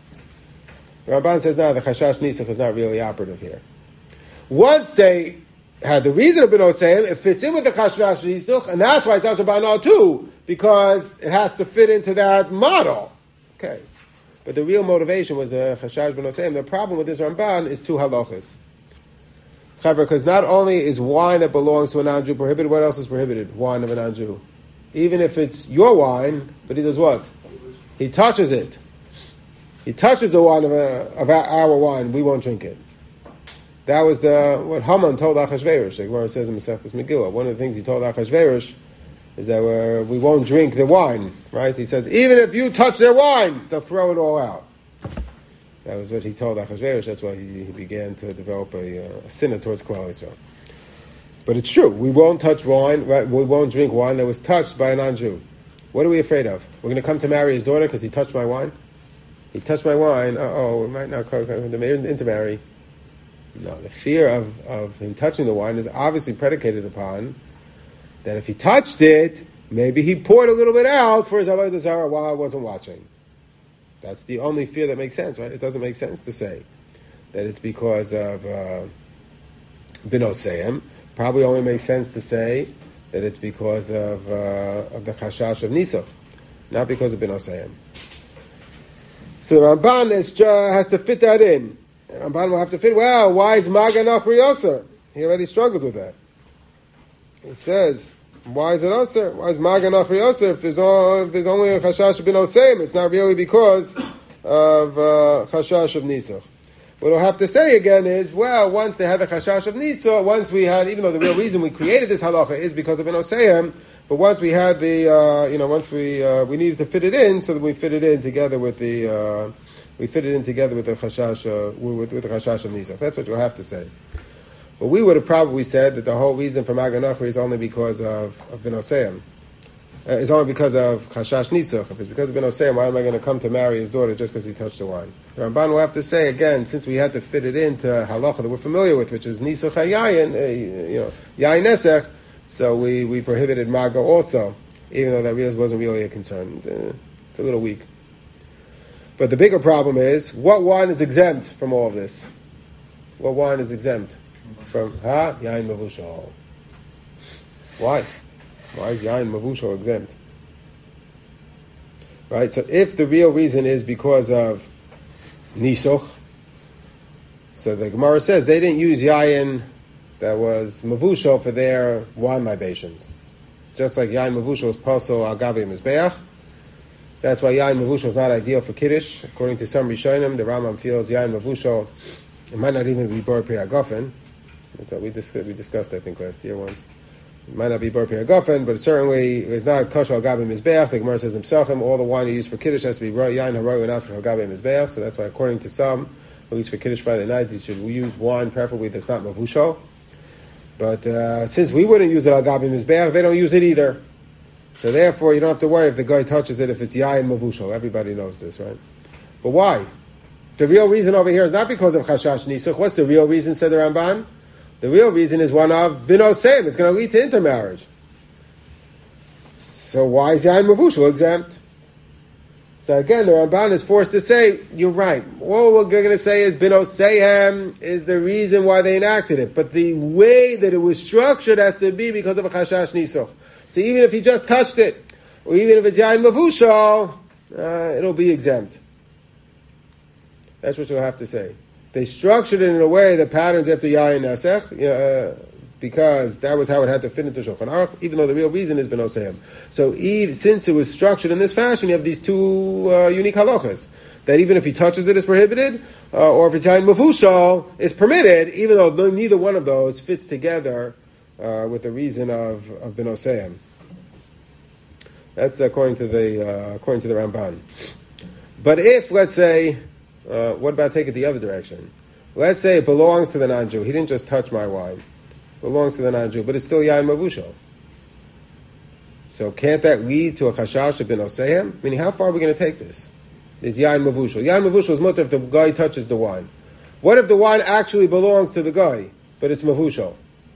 The Ramban says, no, the Chashash Nisuch is not really operative here. Once they had the reason of Ben Hoseim, it fits in with the Chashash Nisuch, and that's why it's also Banal too, because it has to fit into that model. Okay. But the real motivation was the Chashash Ben Hoseim. The problem with this Ramban is two halachas. Because not only is wine that belongs to a non-Jew prohibited, what else is prohibited? Wine of a non-Jew. Even if it's your wine, but he does what? He touches it. He touches the wine of our wine, we won't drink it. That was what Haman told Achashverosh. The Gemara says in Masechtas Megillah. One of the things he told Achashverosh is that we won't drink the wine, right? He says, even if you touch their wine, they'll throw it all out. That was what he told Achashverosh. That's why he began to develop a sinner towards Klal Yisrael. But it's true. We won't touch wine, right? We won't drink wine that was touched by a non-Jew. What are we afraid of? We're going to come to marry his daughter because he touched my wine? He touched my wine. We might not come to intermarry. No, the fear of him touching the wine is obviously predicated upon that if he touched it, maybe he poured a little bit out for his Avodah Zarah while I wasn't watching. That's the only fear that makes sense, right? It doesn't make sense to say that it's because of Ben Hoseim. Probably only makes sense to say that it's because of the Chashash of Nisuch, not because of Ben Hoseim. So the Ramban has to fit that in. The Ramban will have to fit, well, why is Maga Nachri Yoser? He already struggles with that. He says, why is it Yoser? Why is Maga Nachri Yoser if there's only a Chashash of Ben Hoseim? It's not really because of Chashash of Nisuch. What I'll have to say again is, well, once they had the Chashash of Nisuch, once we had, even though the real reason we created this halacha is because of Ben Hoseim, but once we had once we needed to fit it in, so that we fit it in together with the Chashash, with the Chashash of Nisuch. That's what you'll have to say. But we would have probably said that the whole reason for Maga Nachri is only because of Ben Hoseim. It's only because of Chashash Nisuch. If it's because of Ben Hoseim, why am I going to come to marry his daughter just because he touched the wine? The Ramban will have to say, again, since we had to fit it into halacha that we're familiar with, which is Nisuch HaYayin, Yayin Nesech, so we prohibited Maga also, even though that wasn't really a concern. It's a little weak. But the bigger problem is, what wine is exempt from all of this? What wine is exempt from Yayin Mevushal? Why? Why is yain mavushal exempt? Right. So if the real reason is because of nisuch, so the Gemara says they didn't use yain that was mavushal for their wine libations, just like yain mavushal is pasul al gabi mizbeach. That's why yain mavushal is not ideal for kiddush. According to some Rishonim, the Rambam feels yain mavushal, it might not even be bar pri hagafen. We discussed, I think, last year once. It might not be bar pri hagafen, but certainly it's not kosher al gabi mizbeach. The Gemara says himselchim, all the wine you use for kiddush has to be yain haroy and askach al gabi mizbeach. So that's why, according to some, at least for kiddush Friday night, you should use wine preferably that's not mavushal. But since we wouldn't use it al gabi mizbeach, they don't use it either. So therefore, you don't have to worry if the guy touches it, if it's yain mavushal. Everybody knows this, right? But why? The real reason over here is not because of chashash nisuch. What's the real reason, said the Ramban? The real reason is one of bin oseim. It's going to lead to intermarriage. So why is yain mavushal exempt? So again, the Ramban is forced to say, you're right. All we're going to say is bin oseim is the reason why they enacted it. But the way that it was structured has to be because of a chashash nisuch. So even if he just touched it, or even if it's yain mavushal, it'll be exempt. That's what you'll have to say. They structured it in a way that patterns after yain nesech, because that was how it had to fit into Shulchan Aruch, even though the real reason is ben oseim. So since it was structured in this fashion, you have these two unique halachas. That even if he touches it, it's prohibited, or if it's yain mavushal, it's permitted, even though neither one of those fits together with the reason of ben oseim. That's according to the Ramban. But if, let's say, what about take it the other direction? Let's say it belongs to the non-Jew. He didn't just touch my wine. It belongs to the non-Jew, but it's still yain mavushal. So can't that lead to a chashash of ben oseim? Meaning, how far are we going to take this? It's yain mavushal. Yain mavushal is mutter if the guy touches the wine. What if the wine actually belongs to the guy, but it's mavushal?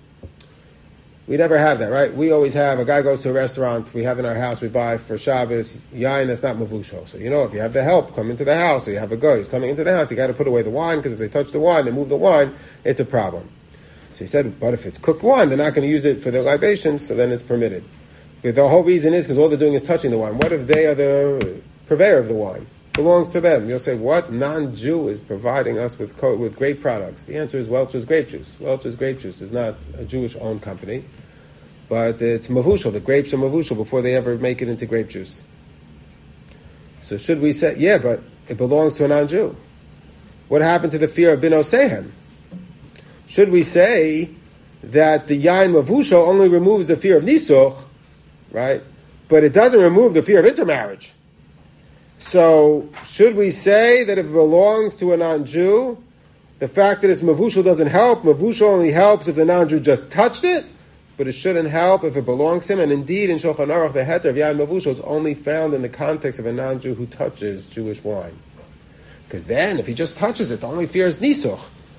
We never have that, right? We always have, a guy goes to a restaurant, we have in our house, we buy for Shabbos, yain that's not mavushal. So, if you have the help come into the house, or you have a guy who's coming into the house, you got to put away the wine, because if they touch the wine, they move the wine, it's a problem. So he said, but if it's cooked wine, they're not going to use it for their libations, so then it's permitted. But the whole reason is because all they're doing is touching the wine. What if they are the purveyor of the wine? It belongs to them. You'll say, what non-Jew is providing us with great products? The answer is Welch's grape juice. Welch's grape juice is not a Jewish-owned company, but it's mavushal. The grapes are mavushal before they ever make it into grape juice. So should we say, yeah, but it belongs to a non-Jew? What happened to the fear of bin oseim? Should we say that the yain mavushal only removes the fear of nisuch, right? But it doesn't remove the fear of intermarriage. So should we say that if it belongs to a non-Jew, the fact that it's mavushal doesn't help? Mavushal only helps if the non-Jew just touched it, but it shouldn't help if it belongs to him. And indeed, in Shulchan Aruch, the heter of yain mavushal is only found in the context of a non-Jew who touches Jewish wine. Because then, if he just touches it, the only fear is nisuch.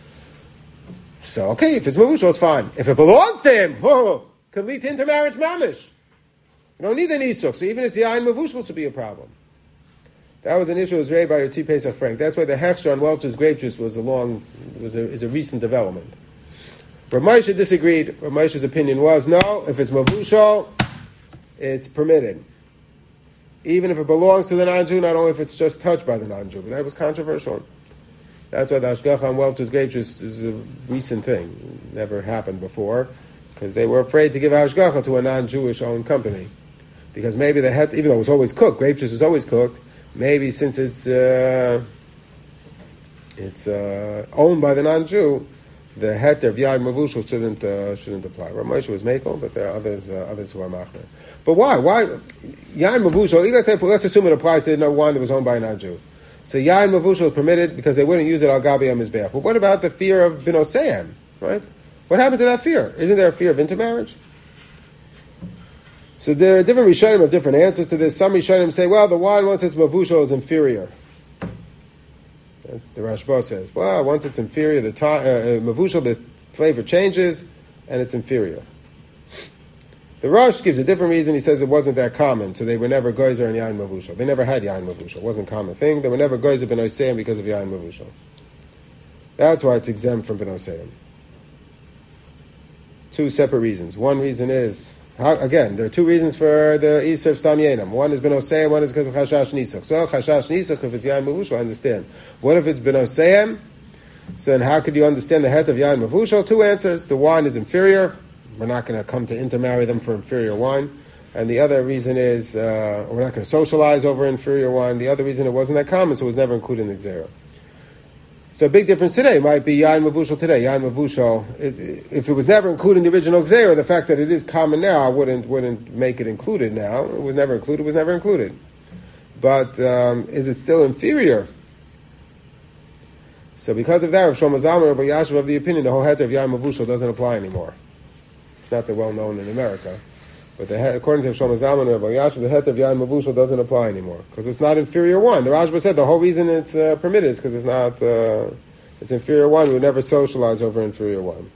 So, okay, if it's mavushal, it's fine. If it belongs to him, could lead to intermarriage mamish. You don't need the nisuch. So even if it's yain mavushal, to be a problem. That was an issue that was raised by Yotzi Pesach Frank. That's why the hechsher on Welch's grape juice is a recent development. Rav Moshe disagreed. Rav Moshe's opinion was, no, if it's mavushal, it's permitted. Even if it belongs to the non-Jew, not only if it's just touched by the non-Jew. But that was controversial. That's why the hashgacha on Welch's grape juice is a recent thing. Never happened before. Because they were afraid to give hashgacha to a non-Jewish owned company. Because maybe they had, even though it was always cooked, grape juice is always cooked, maybe since it's owned by the non-Jew, the heter of yain mavushal shouldn't apply. Rav Moshe was mekel, but there are others who are machmer. But why? Why yain mavushal? Let's assume it applies to no wine that was owned by a non-Jew. So yain mavushal is permitted because they wouldn't use it al gabi mizbeach. But what about the fear of bin oseim? Right? What happened to that fear? Isn't there a fear of intermarriage? So there are different Rishonim have different answers to this. Some Rishonim say, well, the wine once it's mavushal is inferior. That's the Rashba says. Well, once it's inferior, the mavushal, the flavor changes, and it's inferior. The Rosh gives a different reason. He says it wasn't that common, so they were never goyzer and yain mavushal. They never had yain mavushal. It wasn't a common thing. They were never goyzer ben oseim because of yain mavushal. That's why it's exempt from ben oseim. Two separate reasons. One reason is Again, there are two reasons for the Isser of Stam Yenam. One is Ben Oseyim, one is because of Chashash Nisach. So Chashash Nisach, if it's Yain Mavushal, I understand. What if it's Ben Oseyim? So then how could you understand the head of Yain Mavushal? Two answers. The wine is inferior. We're not going to come to intermarry them for inferior wine. And the other reason is we're not going to socialize over inferior wine. The other reason it wasn't that common, so it was never included in the Gzera. So a big difference today might be Yain Mavushal today. Yain Mavushal, if it was never included in the original Gzera, the fact that it is common now wouldn't make it included now. It was never included. But is it still inferior? So because of that, Rav Shlomo Zalman, Rabbi Yashiv of the opinion, the whole heter of Yain Mavushal doesn't apply anymore. It's not that well known in America. But according to Shlomo Zalman and Rabbi Yashiv, the heter of Yain Mavushal doesn't apply anymore because it's not inferior wine. The Rashba said the whole reason it's permitted is because it's not it's inferior wine. We would never socialize over inferior wine.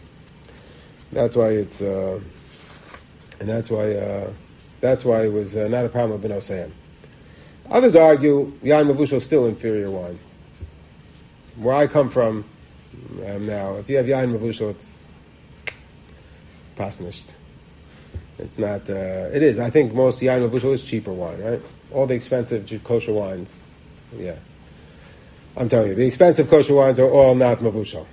That's why it's and that's why it was not a problem with Ben Oseyim. Others argue Yain Mavushal is still inferior wine. Where I come from now, if you have Yain Mavushal, it's pasnished. It's not. It is. I think most Yain Mavushal is cheaper wine, right? All the expensive kosher wines, yeah. I'm telling you, the expensive kosher wines are all not Mavushal.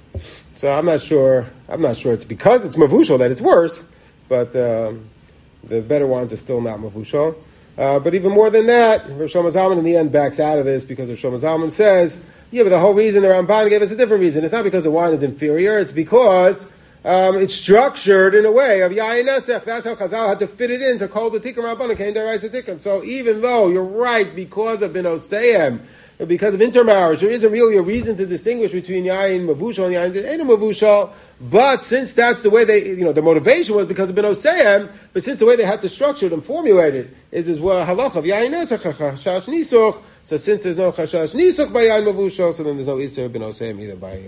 So I'm not sure it's because it's Mavushal that it's worse, but the better wines are still not Mavushal. But even more than that, Rav Shlomo Zalman in the end backs out of this because Rav Shlomo Zalman says, yeah, but the whole reason the Ramban gave us a different reason. It's not because the wine is inferior. It's because it's structured in a way of Yain Nesech. That's how Chazal had to fit it in to call the Tikkun Rabbanan Kain Deraisa Tikkun. So even though you're right, because of Ben Oseyim, because of intermarriage, there isn't really a reason to distinguish between Yain Mavushal and Yain Ein Mavushal. But since that's the way the motivation was because of Ben Oseyim, but since the way they had to structure it and formulate it is well halach of Yain Nesech Chashash Nisuch. So since there's no Chashash Nisuch by Yain Mavushal, so then there's no Isser Ben Oseyim either by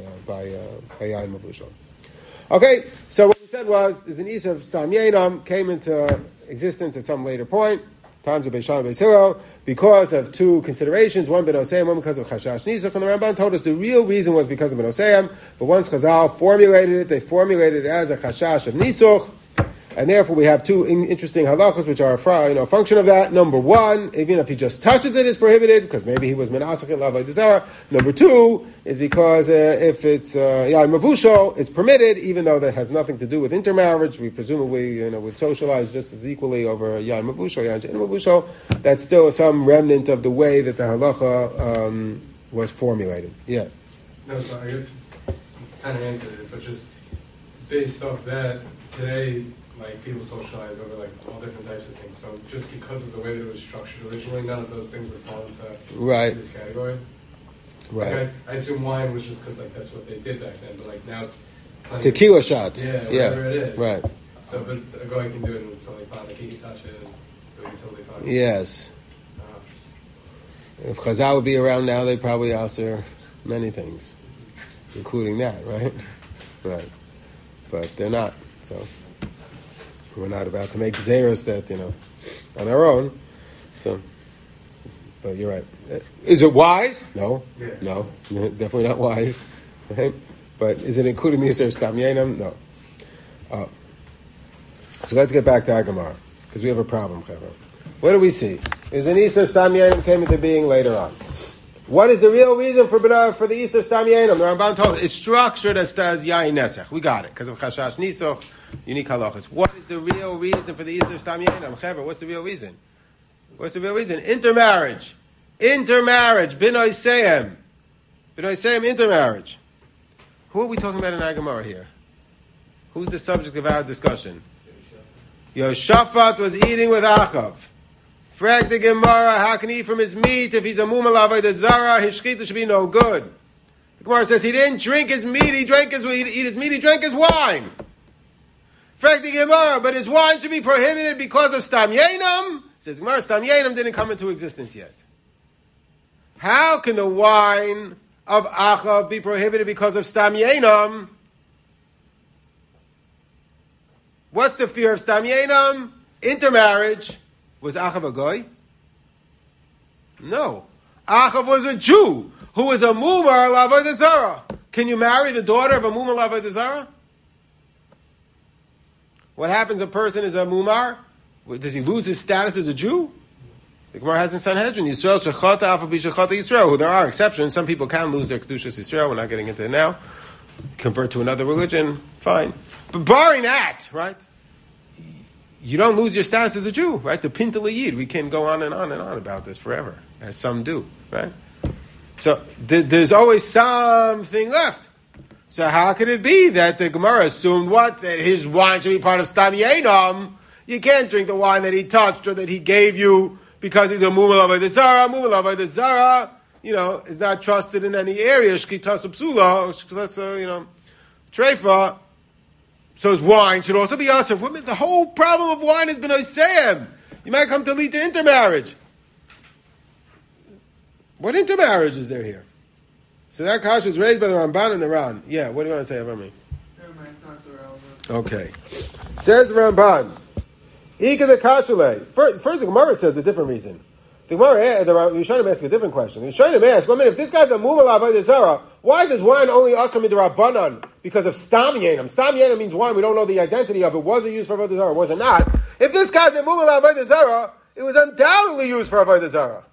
Yain Mavushal. Okay, so what we said was, there's an Isser of Stam Yenam, came into existence at some later point, times of Beishan and Beis Hillel, because of two considerations, one Ben Oseyim, one because of Chashash Nisuch, and the Ramban told us the real reason was because of Ben Oseyim, but once Chazal formulated it, they formulated it as a Chashash of Nisuch, and therefore we have two interesting halachos which are a function of that. Number one, even if he just touches it, it's prohibited because maybe he was menasach in lavai desara. Number two is because if it's Yain Mavushal, it's permitted, even though that has nothing to do with intermarriage. We presumably would socialize just as equally over Yain Mavushal, Yain Mavushal. That's still some remnant of the way that the halacha was formulated. Yeah. No, so I guess it's kind of answered it, but just based off that, today, like, people socialize over, like, all different types of things. So just because of the way that it was structured originally, none of those things would fall into this category. Right. Like, I assume wine was just because, like, that's what they did back then. But, like, now it's tequila shots. Yeah, whatever it is. Right. So, but a guy can do it until they find, like, he can touch it and do it until they find it. Yes. If Chazal would be around now, they'd probably answer many things, including that, right? Right. But they're not, so... We're not about to make zeros that, on our own. So, but you're right. Is it wise? No. Yeah. No. Definitely not wise. Right? But is it including the Isser Stam Yenam? No. So let's get back to Agamar, because we have a problem, Chevra. What do we see? Is an Isser Stam Yenam came into being later on. What is the real reason for the Isser Stam Yenam? The Ramban told us it's structured as Yain Nesech. We got it, because of Chashash Nisuch. Unique halachas. What is the real reason for the Isser Stam Yenam? Chevra, what's the real reason? What's the real reason? Intermarriage. Ben Oseyim, intermarriage. Who are we talking about in Agamara here? Who's the subject of our discussion? Yoshafat was eating with Achav. Frag the Gemara, how can he eat from his meat if he's a mumalavay the zara? His shchita should be no good. The Gemara says he didn't drink his meat, he drank his meat, he drank his wine. Frag the Gemara, but his wine should be prohibited because of Stam Yenam. Says Gemara, Stam Yenam didn't come into existence yet. How can the wine of Achav be prohibited because of Stam Yenam? What's the fear of Stam Yenam? Intermarriage. Was Achav a goy? No. Achav was a Jew who was a mumar l'avodah zarah. Can you marry the daughter of a mumar l'avodah zarah? What happens if a person is a mumar? Does he lose his status as a Jew? The Gemara has in Sanhedrin, Yisrael shechata afa b'shechata Yisrael. Who there are exceptions. Some people can lose their kedushas Yisrael. We're not getting into it now. Convert to another religion, fine. But barring that, right? You don't lose your status as a Jew, right? The Pinta Yid. We can go on and on and on about this forever, as some do, right? So there's always something left. So how could it be that the Gemara assumed what? That his wine should be part of Stam Yenam? You can't drink the wine that he touched or that he gave you because he's a Mumal Avodah Zarah. Mumal Avodah Zarah, is not trusted in any area. Shkitas Psula, Shkitas, Treifa. So his wine should also be usher. The whole problem of wine has been Oseyem. You might come to lead to intermarriage. What intermarriage is there here? So that kasha was raised by the Ramban and the Ran. Yeah, what do you want to say about me? Never mind, not so relevant. Okay. Says the Ramban. Ika the kashale. First, the Gemara says a different reason. The Gemara, the Rishonim ask a different question. The Rishonim ask, if this guy's a Mumal Avodah Zarah, why is this wine only Asr Midrabanan? Because of Stam Yenam. Stam Yenam means wine. We don't know the identity of it. Was it used for Avodah Zarah? Was it not? If this guy's a Mumal Avodah Zarah, it was undoubtedly used for Avodah Zarah.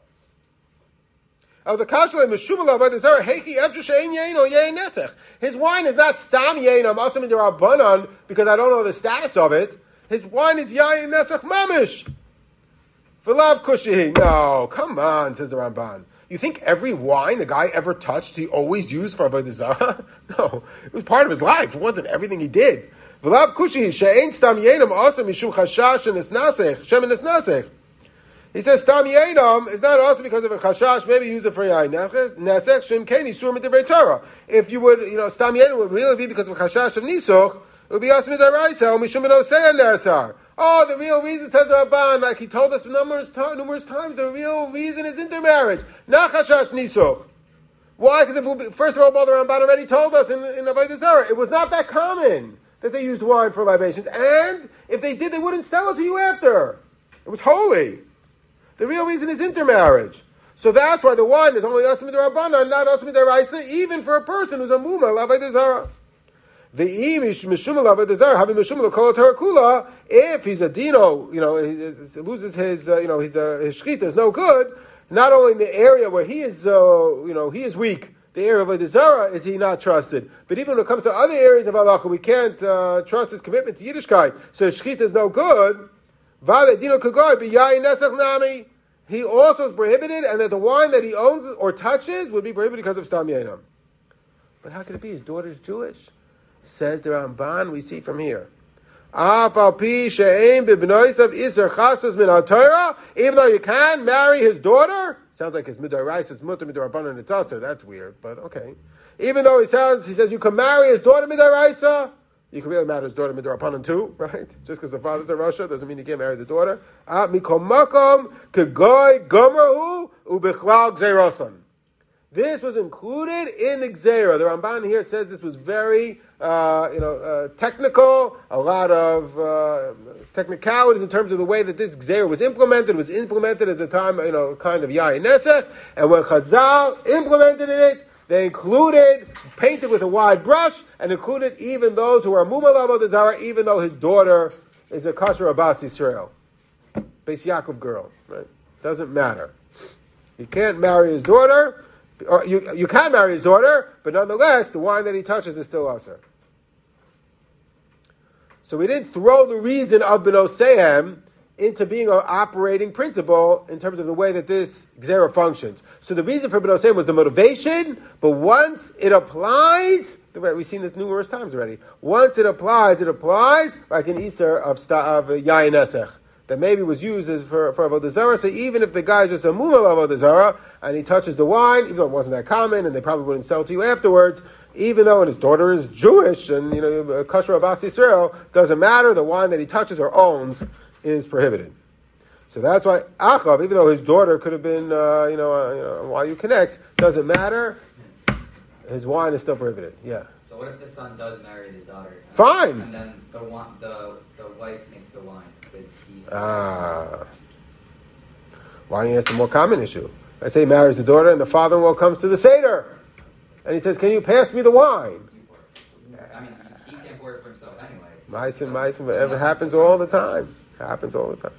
The Kashle Meshumal Avodah Zarah Heiki Efshe Shein Yein or Yein Nesech. His wine is not Stam Yenam Asr Midrabanan because I don't know the status of it. His wine is Yain Nesech Mamish. V'lav Kushihi. No, come on, says the Ramban. You think every wine the guy ever touched he always used for Avodah Zarah? No, it was part of his life. It wasn't everything he did. V'lav Kushihi she'ein Stam Yenam also mishum chashash and esnasech shem and esnasech. He says Stam Yenam is not also because of a chashash. Maybe use it for Yain Nesech shem keni sur midivrei Torah. If you would, Stam Yenam would really be because of a chashash of nisuch. It would be asmi daraisa or mishum b'nosei nesar. Oh, the real reason, says the Rabban, like he told us numerous times, the real reason is intermarriage. Not chashash nisuch. Why? Because first of all, the Ramban already told us in Avodah Zarah, it was not that common that they used wine for libations, and if they did, they wouldn't sell it to you after. It was holy. The real reason is intermarriage. So that's why the wine is only asmi d'Rabbanan, not asmi d'Oraisa, even for a person who's a mumal Avodah Zarah. If he's a dino, he loses his, his shechita is no good. Not only in the area where he is, he is weak. The area of Avodah Zarah is he not trusted. But even when it comes to other areas of halacha, we can't trust his commitment to Yiddishkeit. So shechita is no good. He also is prohibited, and that the wine that he owns or touches would be prohibited because of Stam Yenam. But how could it be? His daughter's Jewish. Says the Ramban, we see from here. Even though you can marry his daughter, sounds like it's midoraisa, it's mutter midorabanan, it's usher. That's weird, but okay. Even though he says you can marry his daughter midoraisa, you can really marry his daughter midorabanan too, right? Just because the father's a Russia doesn't mean you can't marry the daughter. This was included in the Gzeira. The Ramban here says this was very, technical, a lot of technicalities in terms of the way that this Gzeira was implemented. It was implemented as a time, kind of Yain Nesech. And when Chazal implemented it, they painted with a wide brush, and included even those who are Mumal Avodah Zarah, even though his daughter is a Kasher Abbas Yisrael. Beis Yaakov girl, right? Doesn't matter. You can't marry his daughter. Or you can marry his daughter, but nonetheless, the wine that he touches is still usher. So we didn't throw the reason of B'nai Sehem into being an operating principle in terms of the way that this Gzera functions. So the reason for B'nai Sehem was the motivation, but once it applies, we've seen this numerous times already, once it applies like an Isser of Yain Nesech. That maybe was used as for Avodah Zarah. So even if the guy is just a mumal Avodah Zarah and he touches the wine, even though it wasn't that common and they probably wouldn't sell to you afterwards, even though his daughter is Jewish and Kasher Abbas Yisrael, doesn't matter. The wine that he touches or owns is prohibited. So that's why Achav, even though his daughter could have been, while you connect, doesn't matter. His wine is still prohibited. Yeah. So what if the son does marry the daughter? Fine. And then the wife makes the wine. Why don't you ask the more common issue? I say he marries the daughter and the father-in-law comes to the Seder. And he says, can you pass me the wine? I mean, he can't pour it for himself anyway. Meisim, whatever happens all the time. Happens all the time.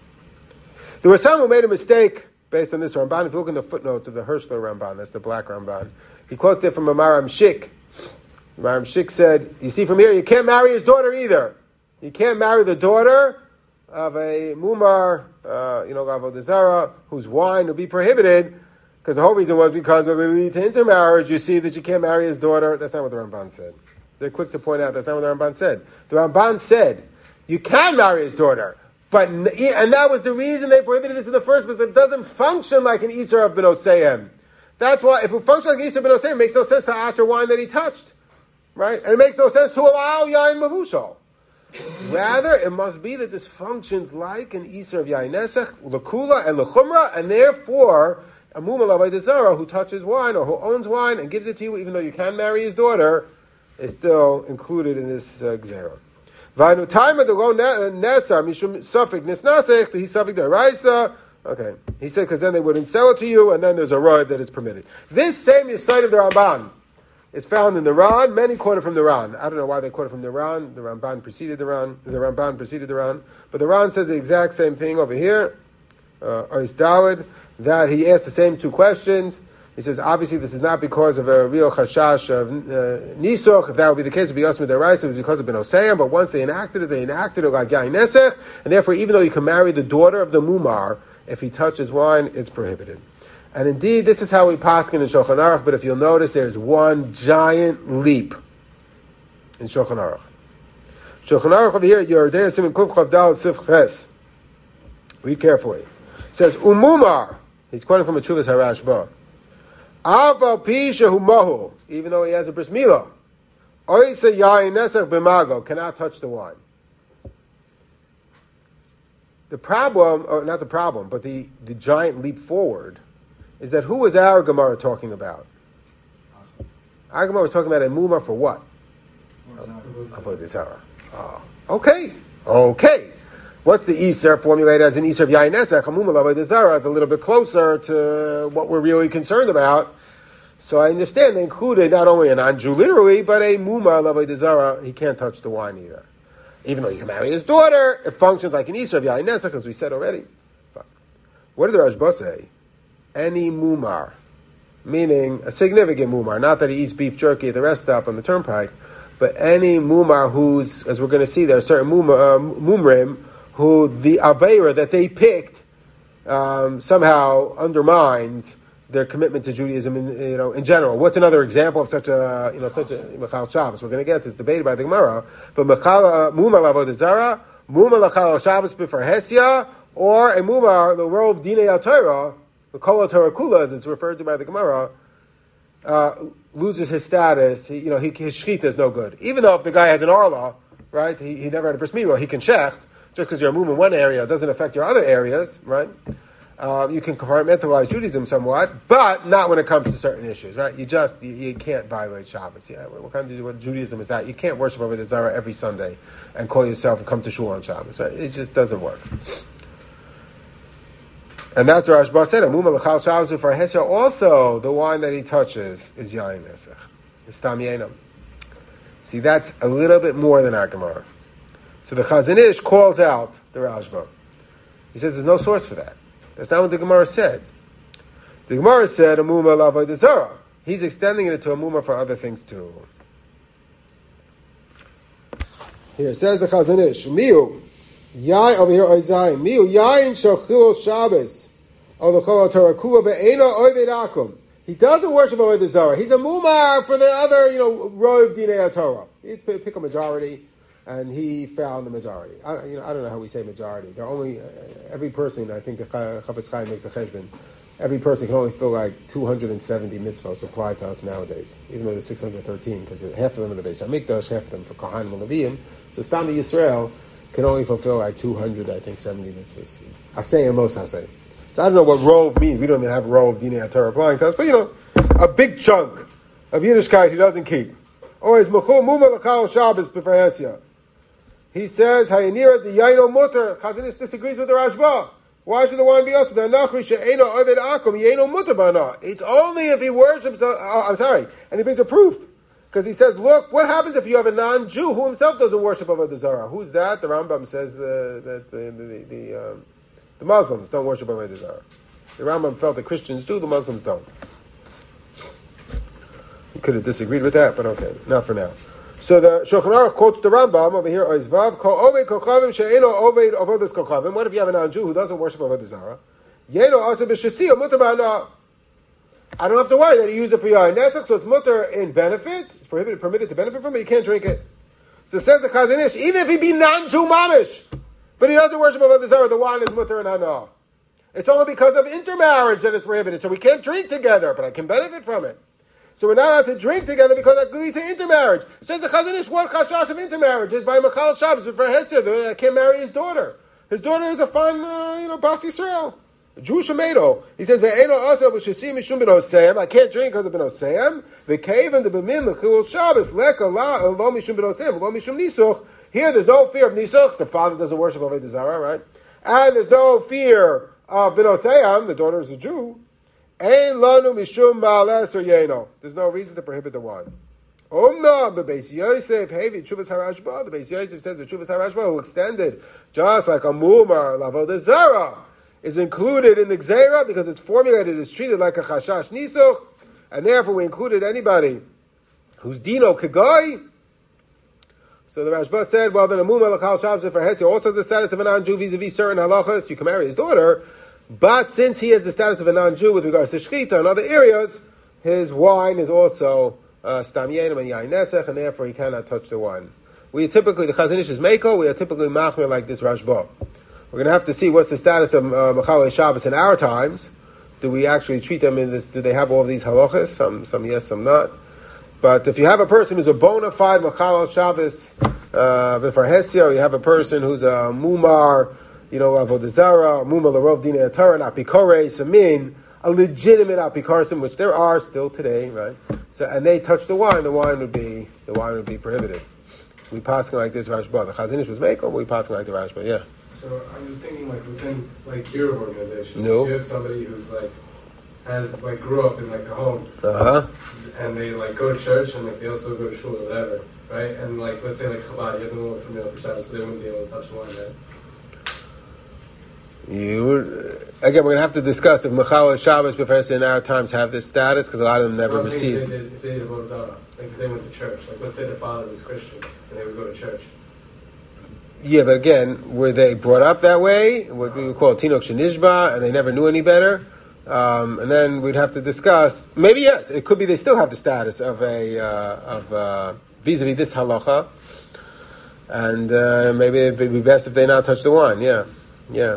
There was someone who made a mistake based on this Ramban. If you look in the footnotes of the Hershler Ramban, that's the black Ramban, he quotes it from a Maram Shik. Maram Shik said, you see from here, you can't marry his daughter either. You can't marry the daughter of a Mumar, Avodah Zarah, whose wine would be prohibited, because the whole reason was because of the to intermarriage. You see that you can't marry his daughter. That's not what the Ramban said. They're quick to point out that's not what the Ramban said. The Ramban said, you can marry his daughter, and that was the reason they prohibited this in the first place, but it doesn't function like an Isser of Ben Oseim. That's why, if it functions like an Isser of Ben Oseim, it makes no sense to Asher wine that he touched. Right? And it makes no sense to allow Yain Mavushal. Rather, it must be that this functions like an Isser of Yain Nesach, L'Kula and L'Chumra, and therefore, a Muma Lavai Zara who touches wine or who owns wine and gives it to you, even though you can marry his daughter, is still included in this Gzera. Vainu Taima de Lo Nesar Mishum Safik Nisnasech, he Safik Daraisa. Okay. He said, because then they wouldn't sell it to you, and then there's a roiv that it's permitted. This same Yisayt of the Ramban is found in the Ran. Many quote it from the Ran. I don't know why they quote it from the Ran. The Ramban preceded the Ran. The Ramban preceded the Ran. But the Ran says the exact same thing over here. Ois Dawid, that he asked the same two questions. He says, obviously, this is not because of a real chashash of Nisuch. If that would be the case, it would be Yosmid Daraisa. It was because of Ben Oseim. But once they enacted it like Yain Nesech. And therefore, even though you can marry the daughter of the Mumar, if he touches wine, it's prohibited. And indeed, this is how we paskin in Shulchan Aruch. But if you'll notice, there's one giant leap in Shulchan Aruch. Shulchan Aruch over here, Yordei Simin Kuf Chav Dal Sif Ches. Read carefully. It says, Umumar. He's quoting from a Chuvas Harashba. Aval pi shehu mahu, even though he has a bris milah, oisa yain nesach b'mago, cannot touch the wine. The problem, or not the problem, but the giant leap forward, is that who was our Gemara talking about? Our Gemara was talking about a mumar for what? Avodah Zarah. Okay. What's the Isser formulated as an Isser of Yain Nesach? A mumar Avodah Zarah is a little bit closer to what we're really concerned about. So I understand they included not only a non-Jew literally, but a mumar Avodah Zarah. He can't touch the wine either. Even though he can marry his daughter, it functions like an Isser of Yain Nesach, as we said already. But what did the Rashba say? Any mumar, meaning a significant mumar, not that he eats beef jerky at the rest stop on the turnpike, but any mumar who's, as we're going to see, there are certain mumrim who the Aveira that they picked somehow undermines their commitment to Judaism in general. What's another example of such a Mechal Shabbos? We're going to get this debated by the Gemara. But Mumar Avodah Zarah, Mumar Lachal Shabbos B'far Hesia, or a Mumar, the world of Dinei HaTorah, the Kol HaTorah Kula, as it's referred to by the Gemara, loses his status. His shechita is no good. Even though if the guy has an arla, right, he never had a bris milah, he can shecht. Just because you're a mum in one area doesn't affect your other areas, right? You can compartmentalize Judaism somewhat, but not when it comes to certain issues, right? You can't violate Shabbos. Yeah, what kind of Judaism is that? You can't worship over the Zara every Sunday and call yourself and come to shul on Shabbos, right? It just doesn't work. And that's what Rashba said. Amuma l'chal Shabbos for Hesya. Also, the wine that he touches is Yain Nesach. It's Tam Yenam. See, that's a little bit more than our Gemara. So the Chazon Ish calls out the Rashba. He says there's no source for that. That's not what the Gemara said. The Gemara said Amuma l'avodah zarah. He's extending it to Amuma for other things too. Here says the Chazon Ish, Miu. Yain over here Oizayin. Miu Yain Shachil Shabbos. He doesn't worship Avodah Zarah. He's a mumar for the other, Rov Dinei Torah. He pick a majority, and he found the majority. I don't know how we say majority. They're only every person. I think the Chafetz Chaim makes a cheshbon. Every person can only fill like 270 mitzvahs apply to us nowadays, even though there's 613, because half of them are the Beis Hamikdash, half of them for Kohanim and Levim. So Stami Yisrael can only fulfill like 200, I think, 70 mitzvahs. Asay and most Asay. So I don't know what rov means. We don't even have rov Dinei Torah applying to us, but a big chunk of Yiddishkeit he doesn't keep. Or is Mechul Muma L'chal Shabbos B'far Hesya. He says, Hayanira the Yaino Mutter. Chazon Ish disagrees with the Rashba. Why should the wine be us? It's only if he worships, and he brings a proof Because he says, look, what happens if you have a non-Jew who himself doesn't worship Avodah Zarah? Who's that? The Rambam says that the Muslims don't worship Avodah Zarah. The Rambam felt the Christians do, the Muslims don't. He could have disagreed with that, but okay, not for now. So the Shulchan Aruch quotes the Rambam over here, Oizvav, Ko Oved Kochavim She'eno Oved Avodas Kochavim. What if you have a non-Jew who doesn't worship Avodah Zarah? Yeno Ata B'Shasiyah Mutar B'Hana'ah. I don't have to worry that he used it for Yain Nesach, so it's mutter in benefit. It's permitted to benefit from it. You can't drink it. So it says the Chazon Ish, even if he be non-Jew mamish, but he doesn't worship Avodah Zarah, the wine is mutter and hana. It's only because of intermarriage that it's prohibited. So we can't drink together, but I can benefit from it. So we're not allowed to drink together because that leads to intermarriage. It says the Chazon Ish, what chashash of intermarriage is by Machal Shabbos for Hesed. I can't marry his daughter. His daughter is a fine, Bas Yisrael. A Jewish Amedo. He says, I can't drink because of Ben Oseyam. The cave and the Bemin, the Chilul Shabbos, Leka La, Lo Mishum Ben Oseyam, Lo Mishum Nisuch. Here there's no fear of Nisuch. The father doesn't worship Avodah Zarah, right? And there's no fear of Ben Oseyam. The daughter is a Jew. Ein Lanu Mishum Ba'ales or Yeno. There's no reason to prohibit the wine. Omna, the Beis Yosef, Hevi, Chuvas HaRashba. The Beis Yosef says the Chuvas HaRashba who extended just like a Mumar, Avodah Zarah, is included in the Gzeira because it's formulated, it's treated like a Chashash Nisuch, and therefore we included anybody who's Dino Kagai. So the Rashba said, well, then a Mumar L'Chal Shabbos for Hesi also has the status of a non-Jew vis-a-vis certain halachas. You can marry his daughter, but since he has the status of a non-Jew with regards to Shechita and other areas, his wine is also Stam Yenim and Yain Nesach, and therefore he cannot touch the wine. We typically, the Chazon Ish is Meiko, we are typically Machmir like this Rashba. We're going to have to see what's the status of Mechalei Shabbos in our times. Do we actually treat them in this? Do they have all of these halachas? Some yes, some not. But if you have a person who's a bona fide Mechalei Shabbos b'far Hesio, you have a person who's a Mumar, Avodah Zarah, Mumar L'Rov Dinei Torah, an Apikore, Samin, a legitimate Apikarsim, which there are still today, right? So, and they touch the wine would be prohibited. We passing like this Rashba. The Chazon Ish was Meiko, we passing like the Rashba, yeah. So I'm just thinking, within your organization, no. If you have somebody who's grew up in a home, and they go to church and they also go to shul or whatever, right? And let's say Chabad, you have them over for meal for Shabbos, so they wouldn't be able to touch the wine, right? Again, we're going to have to discuss if Mechalei Shabbos b'far in our times have this status because a lot of them never received. If they did Avodah Zarah, if they went to church, let's say their father was Christian and they would go to church. Yeah, but again, were they brought up that way? What we would call Tinok Shenishba, and they never knew any better? And then we'd have to discuss. Maybe yes, it could be they still have the status of vis-a-vis this halacha, and maybe it'd be best if they not touch the wine. Yeah.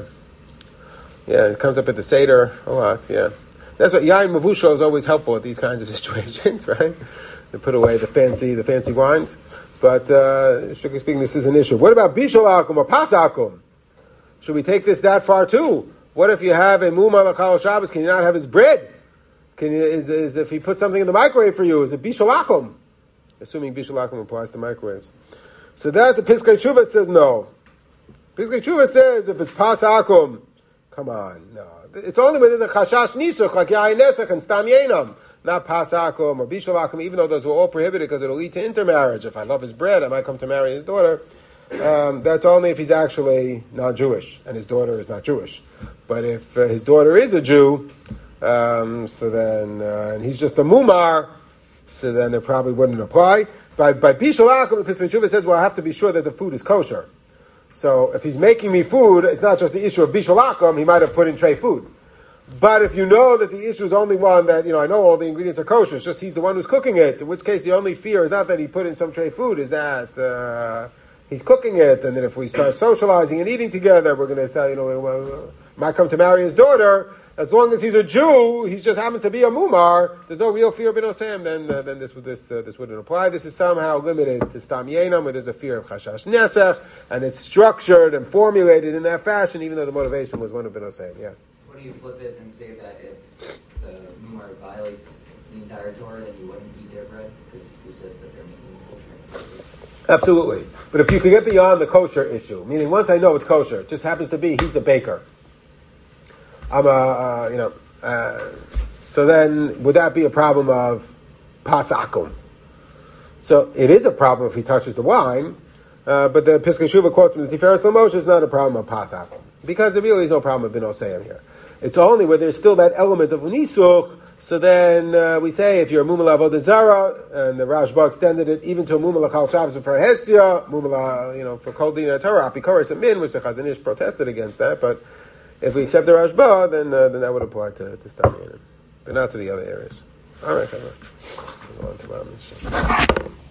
It comes up at the seder a lot. Yeah, that's what Yain Mavusho is always helpful at these kinds of situations, right? To put away the fancy wines. But, strictly speaking, this is an issue. What about Bishul Akum or Pas Akum? Should we take this that far too? What if you have a Mumar L'Chal Shabbos, can you not have his bread? Is if he put something in the microwave for you, is it Bishul Akum? Assuming Bishul Akum applies to microwaves. So that the Piskei Tshuva says no. Piskei Tshuva says if it's Pas Akum, come on, no. It's only when there's a Chashash Nisuch, like Yain Nesach and Stam Yenam. Not Pasakum or Bishul Akum, even though those were all prohibited because it'll lead to intermarriage. If I love his bread, I might come to marry his daughter. That's only if he's actually not Jewish and his daughter is not Jewish. But if his daughter is a Jew, so then and he's just a Mumar, so then it probably wouldn't apply. By Bishul Akum, the Piskei Tshuva says, well, I have to be sure that the food is kosher. So if he's making me food, it's not just the issue of Bishul Akum, he might have put in tray food. But if you know that the issue is only one that, I know all the ingredients are kosher, it's just he's the one who's cooking it, in which case the only fear is not that he put in some tray food, is that he's cooking it, and then if we start socializing and eating together, we're going to say, might come to marry his daughter, as long as he's a Jew, he just happens to be a Mumar, there's no real fear of Ben Osam, then this wouldn't apply. This is somehow limited to Stam Yenam, where there's a fear of Chashash Nesach, and it's structured and formulated in that fashion, even though the motivation was one of Ben Osam, yeah. What do you flip it and say that if the Mumar violates the entire Torah, then you wouldn't eat their bread? Because who says that they're making kosher? Absolutely. But if you could get beyond the kosher issue, meaning once I know it's kosher, it just happens to be he's the baker. So then would that be a problem of Pas Akum? So it is a problem if he touches the wine, but the Piskei Teshuva quotes from the Tiferes Lamoshe is not a problem of Pasach, because there really is no problem of Ben Oseyim here. It's only where there's still that element of Unisuch. So then we say if you're a Mumala Avodah Zara, and the Rashba extended it even to a Mumala Chal Shabbos for Hesia, Mumala, for Kol Dina Torah, Apikoros and Min, which the Chazon Ish protested against that, but if we accept the Rashba, then that would apply to Stam Yenim, but not to the other areas. All right, we'll go on to Rambam.